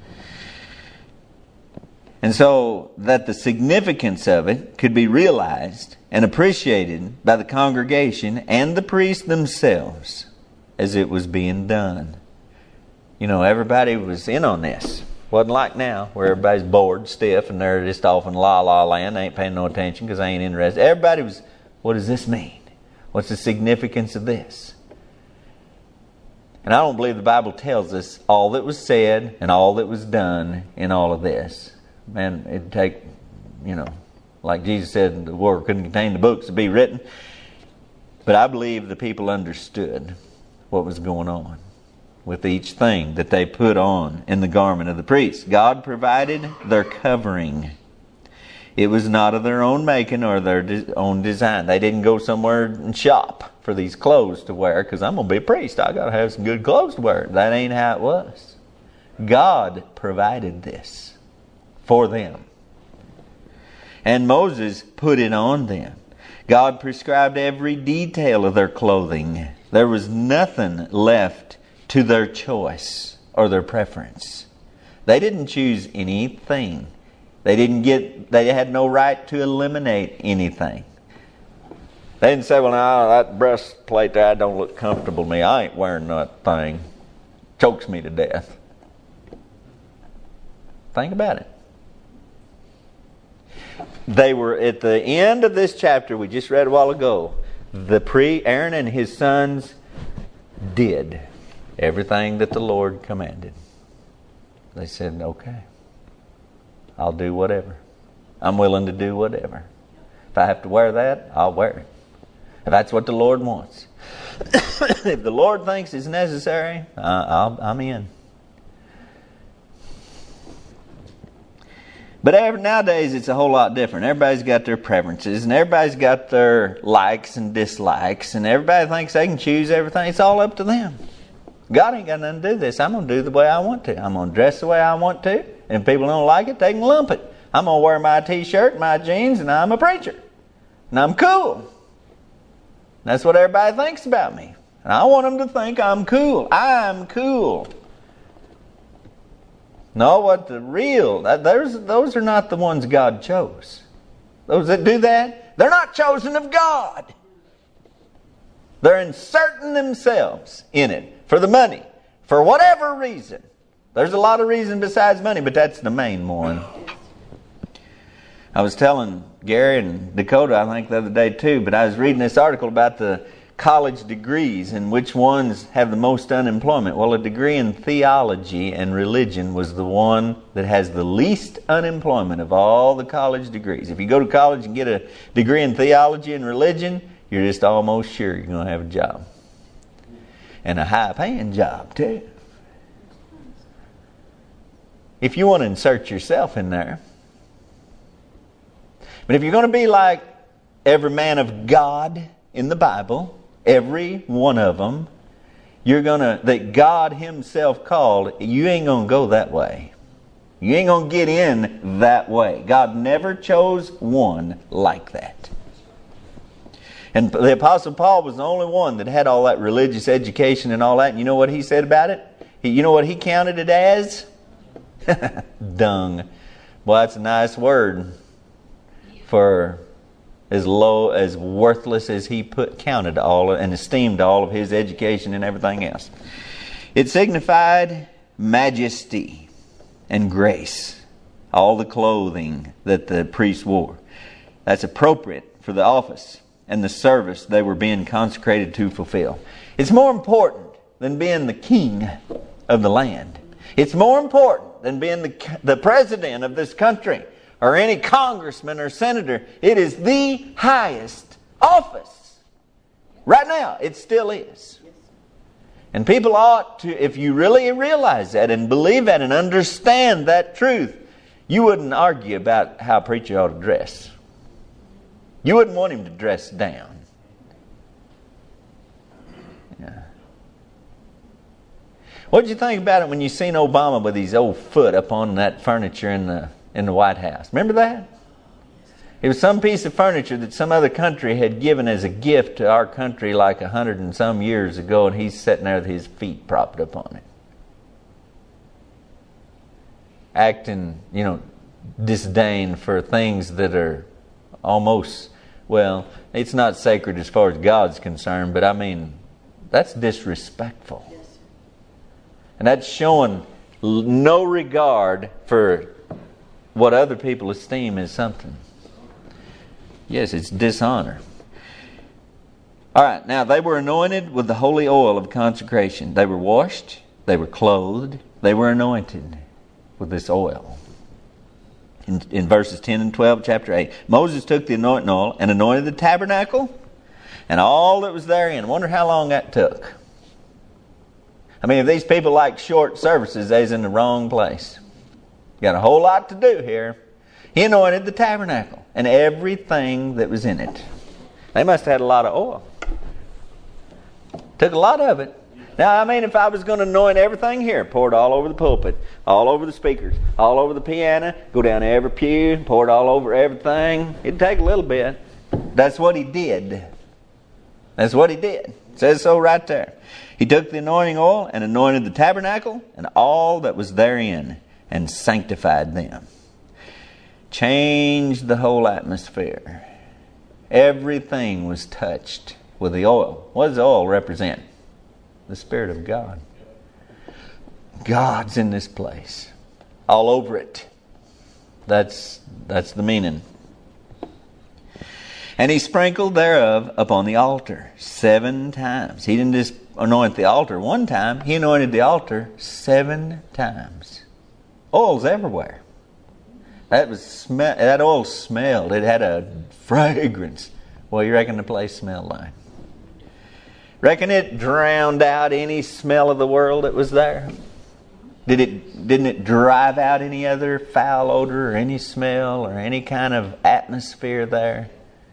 And so that the significance of it could be realized and appreciated by the congregation and the priests themselves as it was being done. Everybody was in on this. Wasn't like now where everybody's bored, stiff, and they're just off in la-la land. They ain't paying no attention because they ain't interested. Everybody was, what does this mean? What's the significance of this? And I don't believe the Bible tells us all that was said and all that was done in all of this. Man, it'd take, like Jesus said, the world couldn't contain the books to be written. But I believe the people understood what was going on with each thing that they put on in the garment of the priest. God provided their covering. It was not of their own making or their own design. They didn't go somewhere and shop for these clothes to wear because I'm going to be a priest. I got to have some good clothes to wear. That ain't how it was. God provided this for them. And Moses put it on them. God prescribed every detail of their clothing. There was nothing left to their choice or their preference. They didn't choose anything. They had no right to eliminate anything. They didn't say, well, now that breastplate there don't look comfortable to me. I ain't wearing that thing. Chokes me to death. Think about it. They were at the end of this chapter we just read a while ago. Aaron and his sons did everything that the Lord commanded. They said, okay, I'll do whatever. I'm willing to do whatever. If I have to wear that, I'll wear it. If that's what the Lord wants. If the Lord thinks it's necessary, I'm in. But nowadays it's a whole lot different. Everybody's got their preferences and everybody's got their likes and dislikes and everybody thinks they can choose everything. It's all up to them. God ain't got nothing to do with this. I'm going to do the way I want to. I'm going to dress the way I want to. And if people don't like it, they can lump it. I'm going to wear my t-shirt, my jeans, and I'm a preacher. And I'm cool. That's what everybody thinks about me. And I want them to think I'm cool. I'm cool. No, what the real, those are not the ones God chose. Those that do that, they're not chosen of God. They're inserting themselves in it for the money, for whatever reason. There's a lot of reasons besides money, but that's the main one. I was telling Gary and Dakota, I think the other day too, but I was reading this article about the college degrees and which ones have the most unemployment. Well, a degree in theology and religion was the one that has the least unemployment of all the college degrees. If you go to college and get a degree in theology and religion, you're just almost sure you're going to have a job. And a high-paying job, too. If you want to insert yourself in there. But if you're going to be like every man of God in the Bible, every one of them, that God Himself called, you ain't going to go that way. You ain't going to get in that way. God never chose one like that. And the Apostle Paul was the only one that had all that religious education and all that. And you know what he said about it? You know what he counted it as? Dung. Well, that's a nice word for as low, as worthless as he counted all and esteemed all of his education and everything else. It signified majesty and grace. All the clothing that the priest wore. That's appropriate for the office. and the service they were being consecrated to fulfill. It's more important than being the king of the land. It's more important than being the president of this country or any congressman or senator. It is the highest office. Right now, it still is. And people ought to, if you really realize that and believe that and understand that truth, you wouldn't argue about how a preacher ought to dress. You wouldn't want him to dress down. Yeah. What did you think about it when you seen Obama with his old foot up on that furniture in the White House? Remember that? It was some piece of furniture that some other country had given as a gift to our country like 100 and some years ago, and he's sitting there with his feet propped up on it. Acting, disdain for things that are almost, well, it's not sacred as far as God's concerned, but I mean, that's disrespectful. And that's showing no regard for what other people esteem as something. Yes, it's dishonor. All right, now they were anointed with the holy oil of consecration. They were washed, they were clothed, they were anointed with this oil. In verses 10 and 12, chapter 8, Moses took the anointing oil and anointed the tabernacle and all that was therein. I wonder how long that took. I mean, if these people like short services, they's in the wrong place. Got a whole lot to do here. He anointed the tabernacle and everything that was in it. They must have had a lot of oil. Took a lot of it. Now, I mean, if I was going to anoint everything here, pour it all over the pulpit, all over the speakers, all over the piano, go down every pew, pour it all over everything, it'd take a little bit. That's what he did. That's what he did. It says so right there. He took the anointing oil and anointed the tabernacle and all that was therein and sanctified them. Changed the whole atmosphere. Everything was touched with the oil. What does the oil represent? The Spirit of God. God's in this place. All over it. That's the meaning. And he sprinkled thereof upon the altar 7 times. He didn't just anoint the altar one time. He anointed the altar 7 times. Oil's everywhere. That oil smelled. It had a fragrance. What do you reckon the place smelled like? Reckon it drowned out any smell of the world that was there? Didn't it drive out any other foul odor or any smell or any kind of atmosphere there?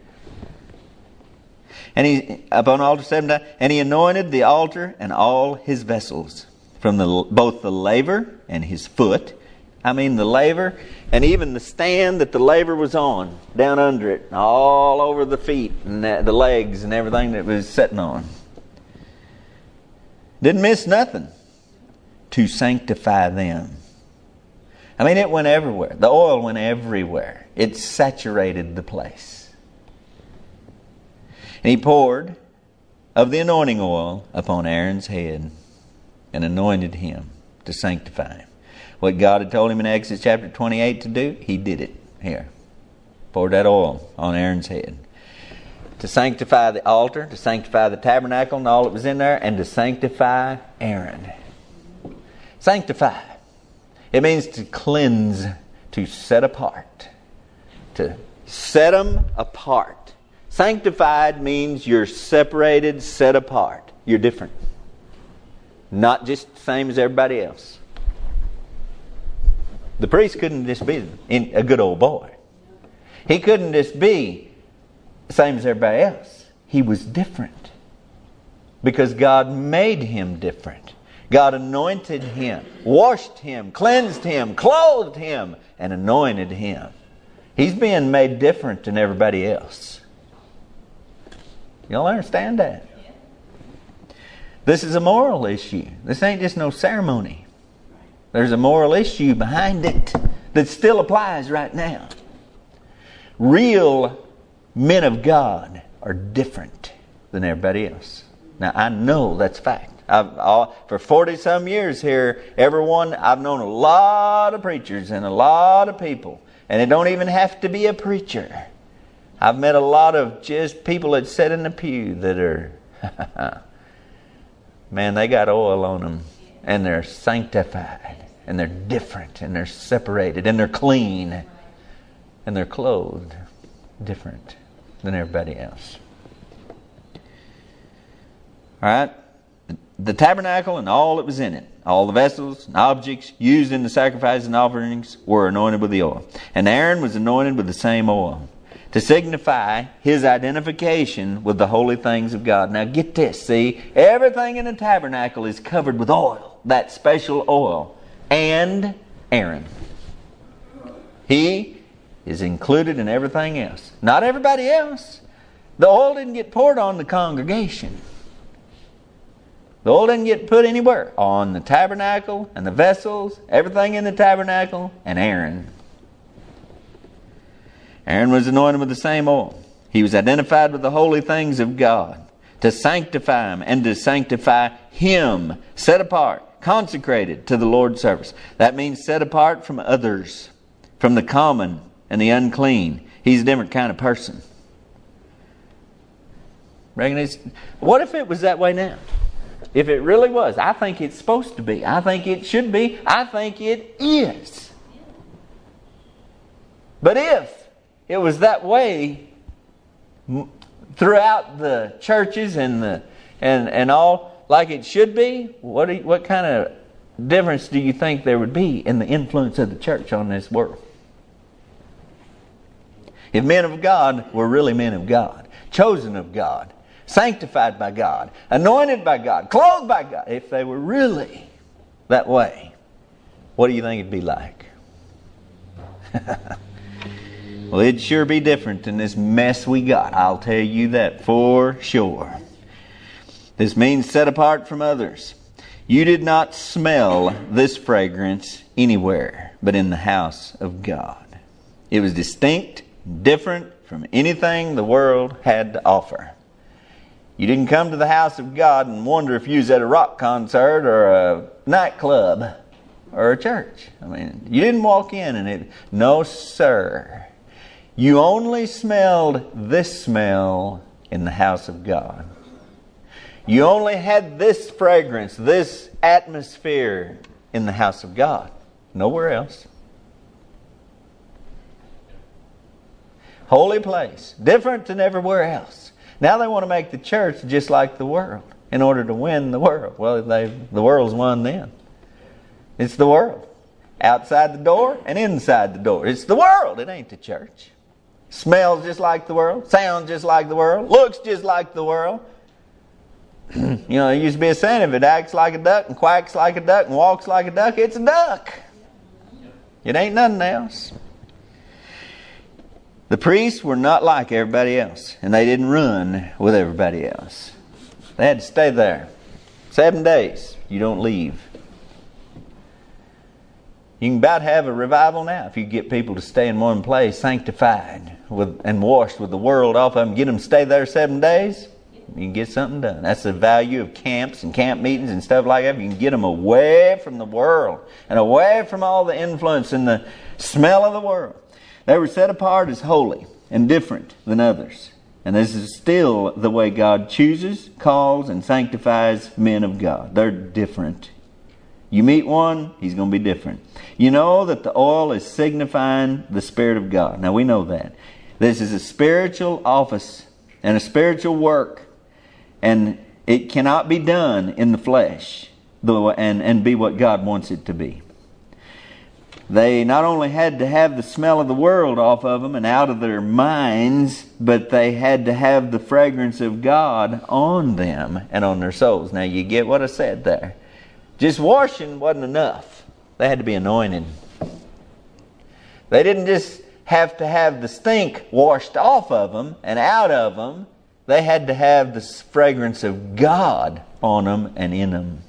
And he upon altar 7 times, and he anointed the altar and all his vessels, from both the laver and his foot. I mean the laver and even the stand that the laver was on, down under it, all over the feet and the legs and everything that was sitting on. Didn't miss nothing to sanctify them. I mean, it went everywhere. The oil went everywhere. It saturated the place. And he poured of the anointing oil upon Aaron's head and anointed him to sanctify him. What God had told him in Exodus chapter 28 to do, he did it here. Poured that oil on Aaron's head. To sanctify the altar, to sanctify the tabernacle and all that was in there, and to sanctify Aaron. Sanctify. It means to cleanse, to set apart. To set them apart. Sanctified means you're separated, set apart. You're different. Not just the same as everybody else. The priest couldn't just be a good old boy. He couldn't just be the same as everybody else. He was different. Because God made him different. God anointed him, washed him, cleansed him, clothed him, and anointed him. He's being made different than everybody else. Y'all understand that? This is a moral issue. This ain't just no ceremony. There's a moral issue behind it that still applies right now. Real men of God are different than everybody else. Now, I know that's fact. For 40-some years here, I've known a lot of preachers and a lot of people. And it don't even have to be a preacher. I've met a lot of just people that sit in the pew that are, man, they got oil on them. And they're sanctified. And they're different. And they're separated. And they're clean. And they're clothed different than everybody else. Alright? The tabernacle and all that was in it, all the vessels and objects used in the sacrifices and offerings were anointed with the oil. And Aaron was anointed with the same oil, to signify his identification with the holy things of God. Now get this, see, everything in the tabernacle is covered with oil, that special oil, and Aaron. He is included in everything else. Not everybody else. The oil didn't get poured on the congregation. The oil didn't get put anywhere. On the tabernacle and the vessels, everything in the tabernacle, and Aaron. Aaron was anointed with the same oil. He was identified with the holy things of God, to sanctify him and to sanctify him, set apart, consecrated to the Lord's service. That means set apart from others, from the common and the unclean. He's a different kind of person. What if it was that way now? If it really was, I think it's supposed to be. I think it should be. I think it is. But if it was that way throughout the churches and all like it should be, what kind of difference do you think there would be in the influence of the church on this world? If men of God were really men of God, chosen of God, sanctified by God, anointed by God, clothed by God, if they were really that way, what do you think it'd be like? Well, it'd sure be different than this mess we got. I'll tell you that for sure. This means set apart from others. You did not smell this fragrance anywhere but in the house of God. It was distinct, different from anything the world had to offer. You didn't come to the house of God and wonder if you was at a rock concert or a nightclub or a church. I mean, you didn't walk in and no sir. You only smelled this smell in the house of God. You only had this fragrance, this atmosphere in the house of God. Nowhere else. Holy place. Different than everywhere else. Now they want to make the church just like the world in order to win the world. Well, the world's won then. It's the world. Outside the door and inside the door. It's the world. It ain't the church. Smells just like the world. Sounds just like the world. Looks just like the world. You know, there used to be a saying, if it acts like a duck and quacks like a duck and walks like a duck, it's a duck. It ain't nothing else. The priests were not like everybody else, and they didn't run with everybody else. They had to stay there. 7 days. You don't leave. You can about have a revival now if you get people to stay in one place, sanctified and washed with the world off of them. Get them to stay there 7 days, you can get something done. That's the value of camps and camp meetings and stuff like that. You can get them away from the world and away from all the influence and the smell of the world. They were set apart as holy and different than others. And this is still the way God chooses, calls, and sanctifies men of God. They're different. You meet one, he's going to be different. You know that the oil is signifying the Spirit of God. Now we know that. This is a spiritual office and a spiritual work. And it cannot be done in the flesh and be what God wants it to be. They not only had to have the smell of the world off of them and out of their minds, but they had to have the fragrance of God on them and on their souls. Now you get what I said there. Just washing wasn't enough. They had to be anointed. They didn't just have to have the stink washed off of them and out of them. They had to have the fragrance of God on them and in them.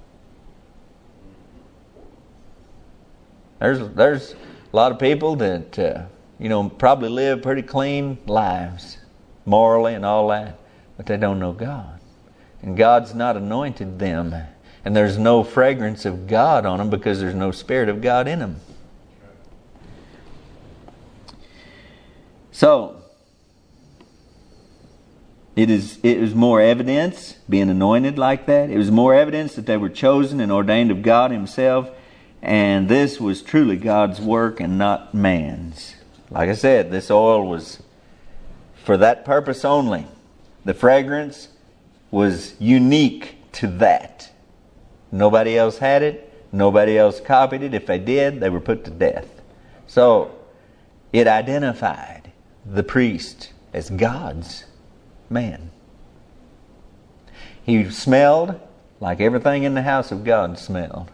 There's a lot of people that probably live pretty clean lives, morally and all that, but they don't know God. And God's not anointed them. And there's no fragrance of God on them because there's no Spirit of God in them. So, It was more evidence, being anointed like that. It was more evidence that they were chosen and ordained of God Himself. And this was truly God's work and not man's. Like I said, this oil was for that purpose only. The fragrance was unique to that. Nobody else had it. Nobody else copied it. If they did, they were put to death. So it identified the priest as God's man. He smelled like everything in the house of God smelled.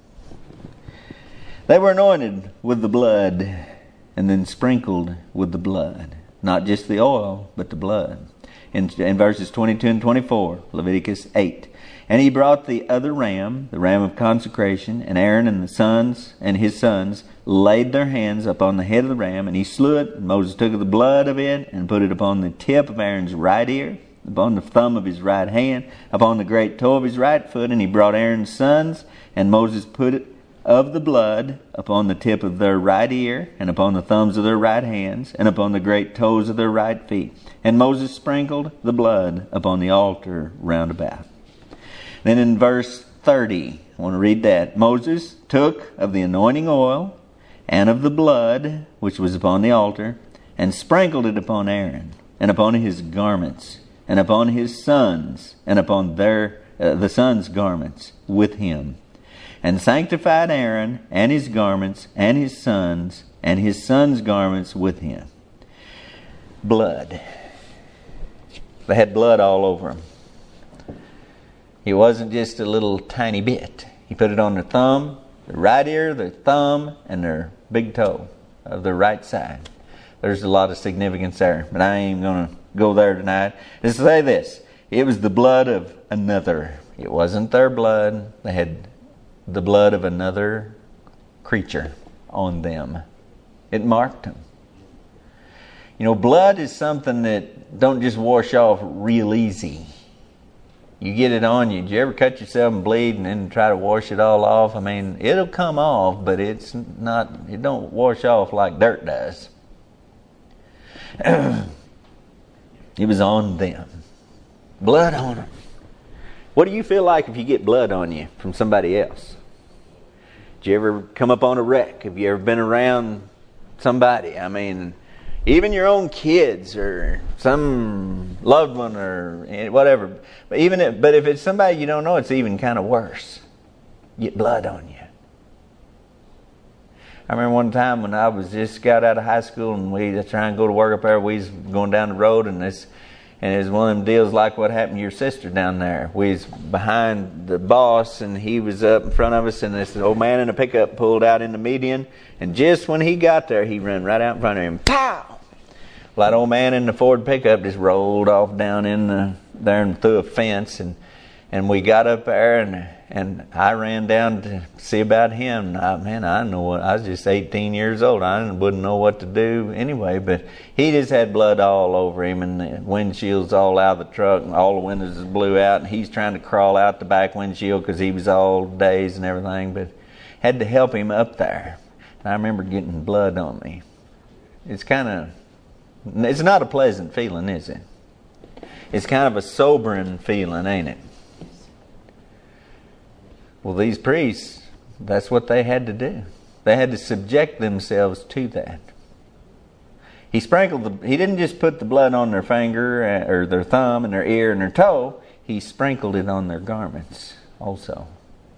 They were anointed with the blood and then sprinkled with the blood. Not just the oil, but the blood. In verses 22 and 24, Leviticus 8. And he brought the other ram, the ram of consecration, and Aaron and his sons laid their hands upon the head of the ram, and he slew it. And Moses took the blood of it and put it upon the tip of Aaron's right ear, upon the thumb of his right hand, upon the great toe of his right foot. And he brought Aaron's sons, and Moses put it of the blood upon the tip of their right ear, and upon the thumbs of their right hands, and upon the great toes of their right feet. And Moses sprinkled the blood upon the altar round about. Then in verse 30, I want to read that. Moses took of the anointing oil and of the blood which was upon the altar, and sprinkled it upon Aaron, and upon his garments, and upon his sons, and upon the sons' garments with him, and sanctified Aaron and his garments, and his sons' garments with him. Blood. They had blood all over them. It wasn't just a little tiny bit. He put it on their thumb, their right ear, their thumb, and their big toe of their right side. There's a lot of significance there, but I ain't going to go there tonight. Just to say this, it was the blood of another. It wasn't their blood. They had the blood of another creature on them. It marked them. You know, blood is something that don't just wash off real easy. You get it on you. Did you ever cut yourself and bleed and then try to wash it all off? I mean, it'll come off, but it don't wash off like dirt does. It was on them. Blood on them. What do you feel like if you get blood on you from somebody else? Did you ever come up on a wreck? Have you ever been around somebody? I mean, even your own kids or some loved one or whatever. But if it's somebody you don't know, it's even kind of worse. Get blood on you. I remember one time when I was just got out of high school and we was trying to go to work up there. We was going down the road and it was one of them deals like what happened to your sister down there. We was behind the boss and he was up in front of us, and this old man in a pickup pulled out in the median, and just when he got there, he ran right out in front of him. Pow! Well, that old man in the Ford pickup just rolled off down there and through a fence, and we got up there and I ran down to see about him. I was just 18 years old. I wouldn't know what to do anyway, but he just had blood all over him, and the windshield's all out of the truck, and all the windows blew out, and he's trying to crawl out the back windshield because he was all dazed and everything, but had to help him up there. And I remember getting blood on me. It's not a pleasant feeling, is it? It's kind of a sobering feeling, ain't it? Well, these priests, that's what they had to do. They had to subject themselves to that. He didn't just put the blood on their finger or their thumb and their ear and their toe. He sprinkled it on their garments also.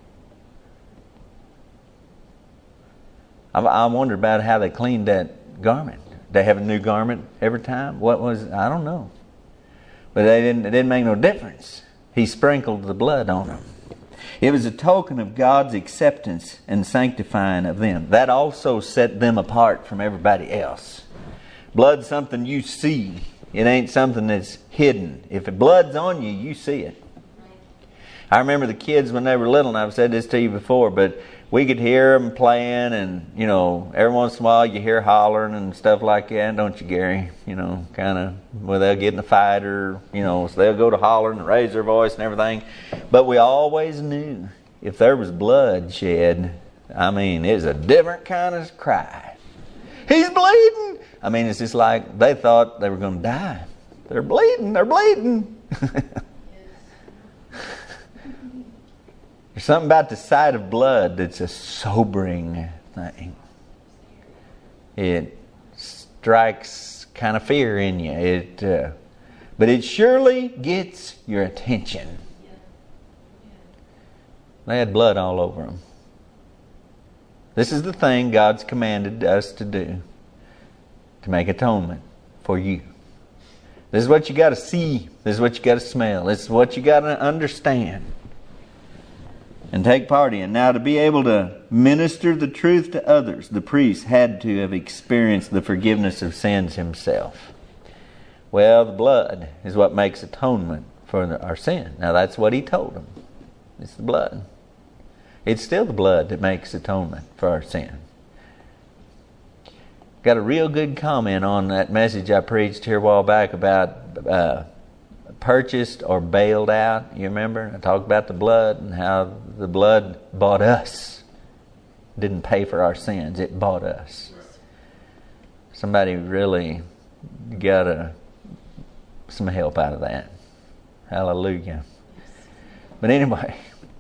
I wonder about how they cleaned that garment. They have a new garment every time? I don't know. But it didn't make no difference. He sprinkled the blood on them. It was a token of God's acceptance and sanctifying of them. That also set them apart from everybody else. Blood's something you see. It ain't something that's hidden. If the blood's on you, you see it. I remember the kids when they were little, and I've said this to you before, but we could hear them playing, and, every once in a while you hear hollering and stuff like that, don't you, Gary? They'll get in a fight or, so they'll go to hollering and raise their voice and everything. But we always knew if there was blood shed, it was a different kind of cry. He's bleeding! It's just like they thought they were going to die. They're bleeding. They're bleeding. There's something about the sight of blood that's a sobering thing. It strikes kind of fear in you. But it surely gets your attention. They had blood all over them. This is the thing God's commanded us to do, to make atonement for you. This is what you got to see. This is what you got to smell. This is what you got to understand and take part in. Now, to be able to minister the truth to others, the priest had to have experienced the forgiveness of sins himself. Well, the blood is what makes atonement for our sin. Now, that's what he told them. It's the blood. It's still the blood that makes atonement for our sin. Got a real good comment on that message I preached here a while back about purchased or bailed out. You remember? I talked about the blood and how the blood bought us. It didn't pay for our sins. It bought us. Somebody really got some help out of that. Hallelujah. But anyway,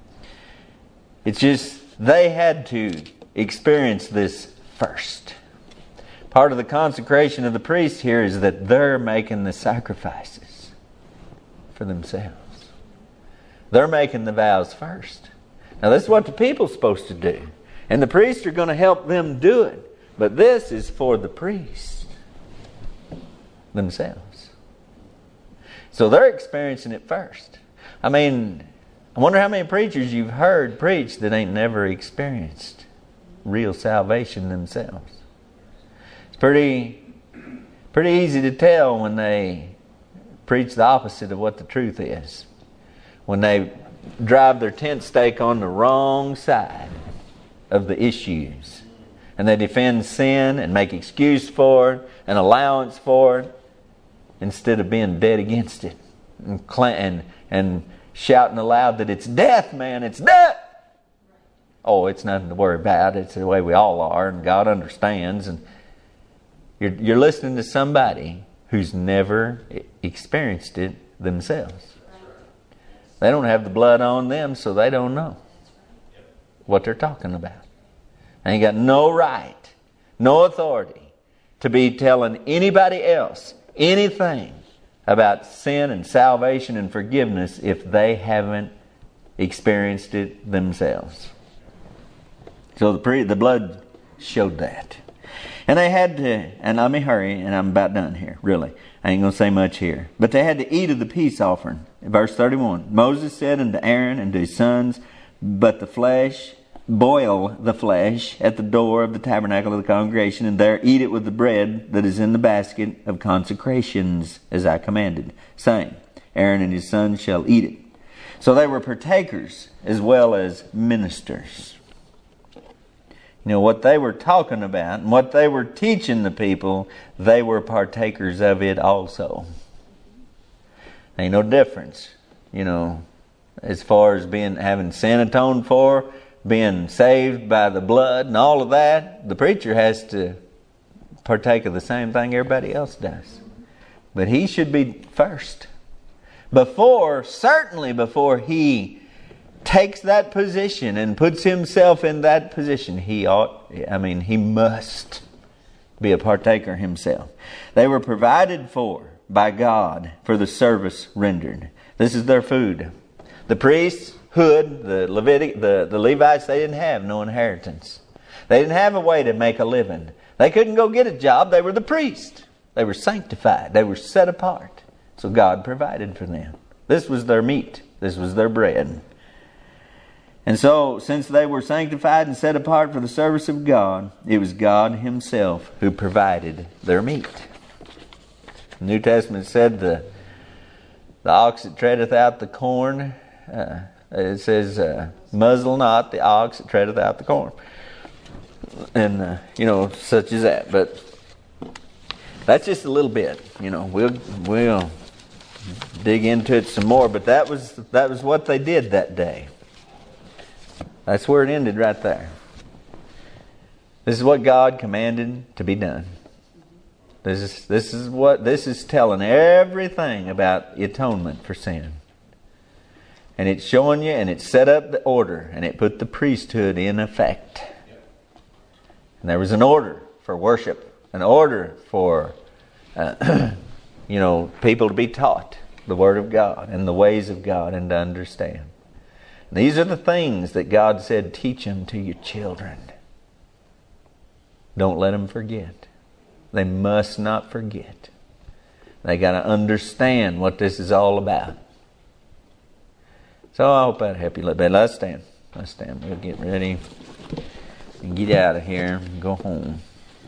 it's just they had to experience this first. Part of the consecration of the priest here is that they're making the sacrifices for themselves. They're making the vows first. Now this is what the people's supposed to do. And the priests are going to help them do it. But this is for the priests themselves. So they're experiencing it first. I mean, I wonder how many preachers you've heard preach that ain't never experienced real salvation themselves. It's pretty easy to tell when they preach the opposite of what the truth is. When they drive their tent stake on the wrong side of the issues. And they defend sin and make excuse for it and allowance for it instead of being dead against it. And shouting aloud that it's death, man, it's death. Oh, it's nothing to worry about. It's the way we all are, and God understands. And you're listening to somebody who's never experienced it themselves. They don't have the blood on them, so they don't know what they're talking about. They ain't got no right, no authority to be telling anybody else anything about sin and salvation and forgiveness if they haven't experienced it themselves. So the blood showed that. And they had to, and let me hurry, and I'm about done here, really. I ain't going to say much here. But they had to eat of the peace offering. Verse 31, Moses said unto Aaron and to his sons, boil the flesh at the door of the tabernacle of the congregation, and there eat it with the bread that is in the basket of consecrations, as I commanded, saying, Aaron and his sons shall eat it. So they were partakers as well as ministers. You know, what they were talking about and what they were teaching the people, they were partakers of it also. Ain't no difference, you know, as far as having sin atoned for, being saved by the blood and all of that. The preacher has to partake of the same thing everybody else does. But he should be first. Certainly before he takes that position and puts himself in that position, he must be a partaker himself. They were provided for by God for the service rendered. This is their food. The priests, the Levites, they didn't have no inheritance. They didn't have a way to make a living. They couldn't go get a job. They were the priests. They were sanctified. They were set apart. So God provided for them. This was their meat. This was their bread. And so, since they were sanctified and set apart for the service of God, it was God Himself who provided their meat. The New Testament said the ox that treadeth out the corn, it says, muzzle not the ox that treadeth out the corn. And, such as that. But that's just a little bit. We'll dig into it some more. But that was what they did that day. That's where it ended right there. This is what God commanded to be done. This is telling everything about atonement for sin. And it's showing you, and it set up the order, and it put the priesthood in effect. And there was an order for worship, an order for people to be taught the Word of God and the ways of God and to understand. And these are the things that God said, teach them to your children. Don't let them forget. They must not forget. They got to understand what this is all about. So I hope that helped you a little bit. Let's stand. We'll get ready and get out of here and go home.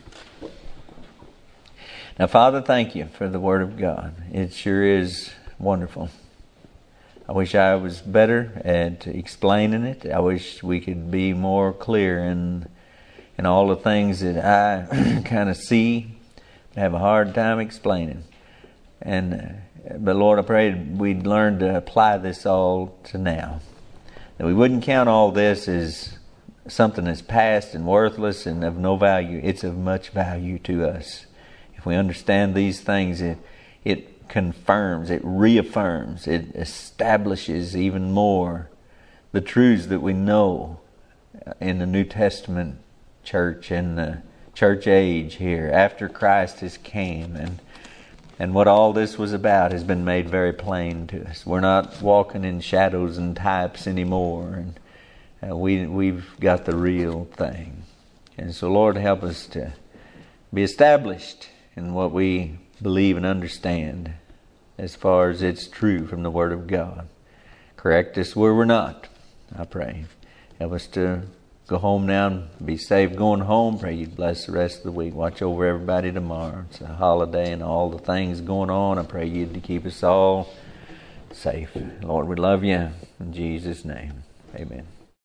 Now, Father, thank you for the Word of God. It sure is wonderful. I wish I was better at explaining it. I wish we could be more clear in all the things that I kind of see, but have a hard time explaining. But Lord, I pray we'd learn to apply this all to now. That we wouldn't count all this as something that's past and worthless and of no value. It's of much value to us. If we understand these things, it confirms, it reaffirms, it establishes even more the truths that we know in the New Testament church, in the church age here, after Christ has came. And what all this was about has been made very plain to us. We're not walking in shadows and types anymore. And we've got the real thing. And so, Lord, help us to be established in what we believe and understand as far as it's true from the Word of God. Correct us where we're not, I pray. Help us to go home now and be safe going home. Pray you'd bless the rest of the week. Watch over everybody tomorrow. It's a holiday and all the things going on. I pray you'd to keep us all safe. Lord, we love you. In Jesus' name, amen.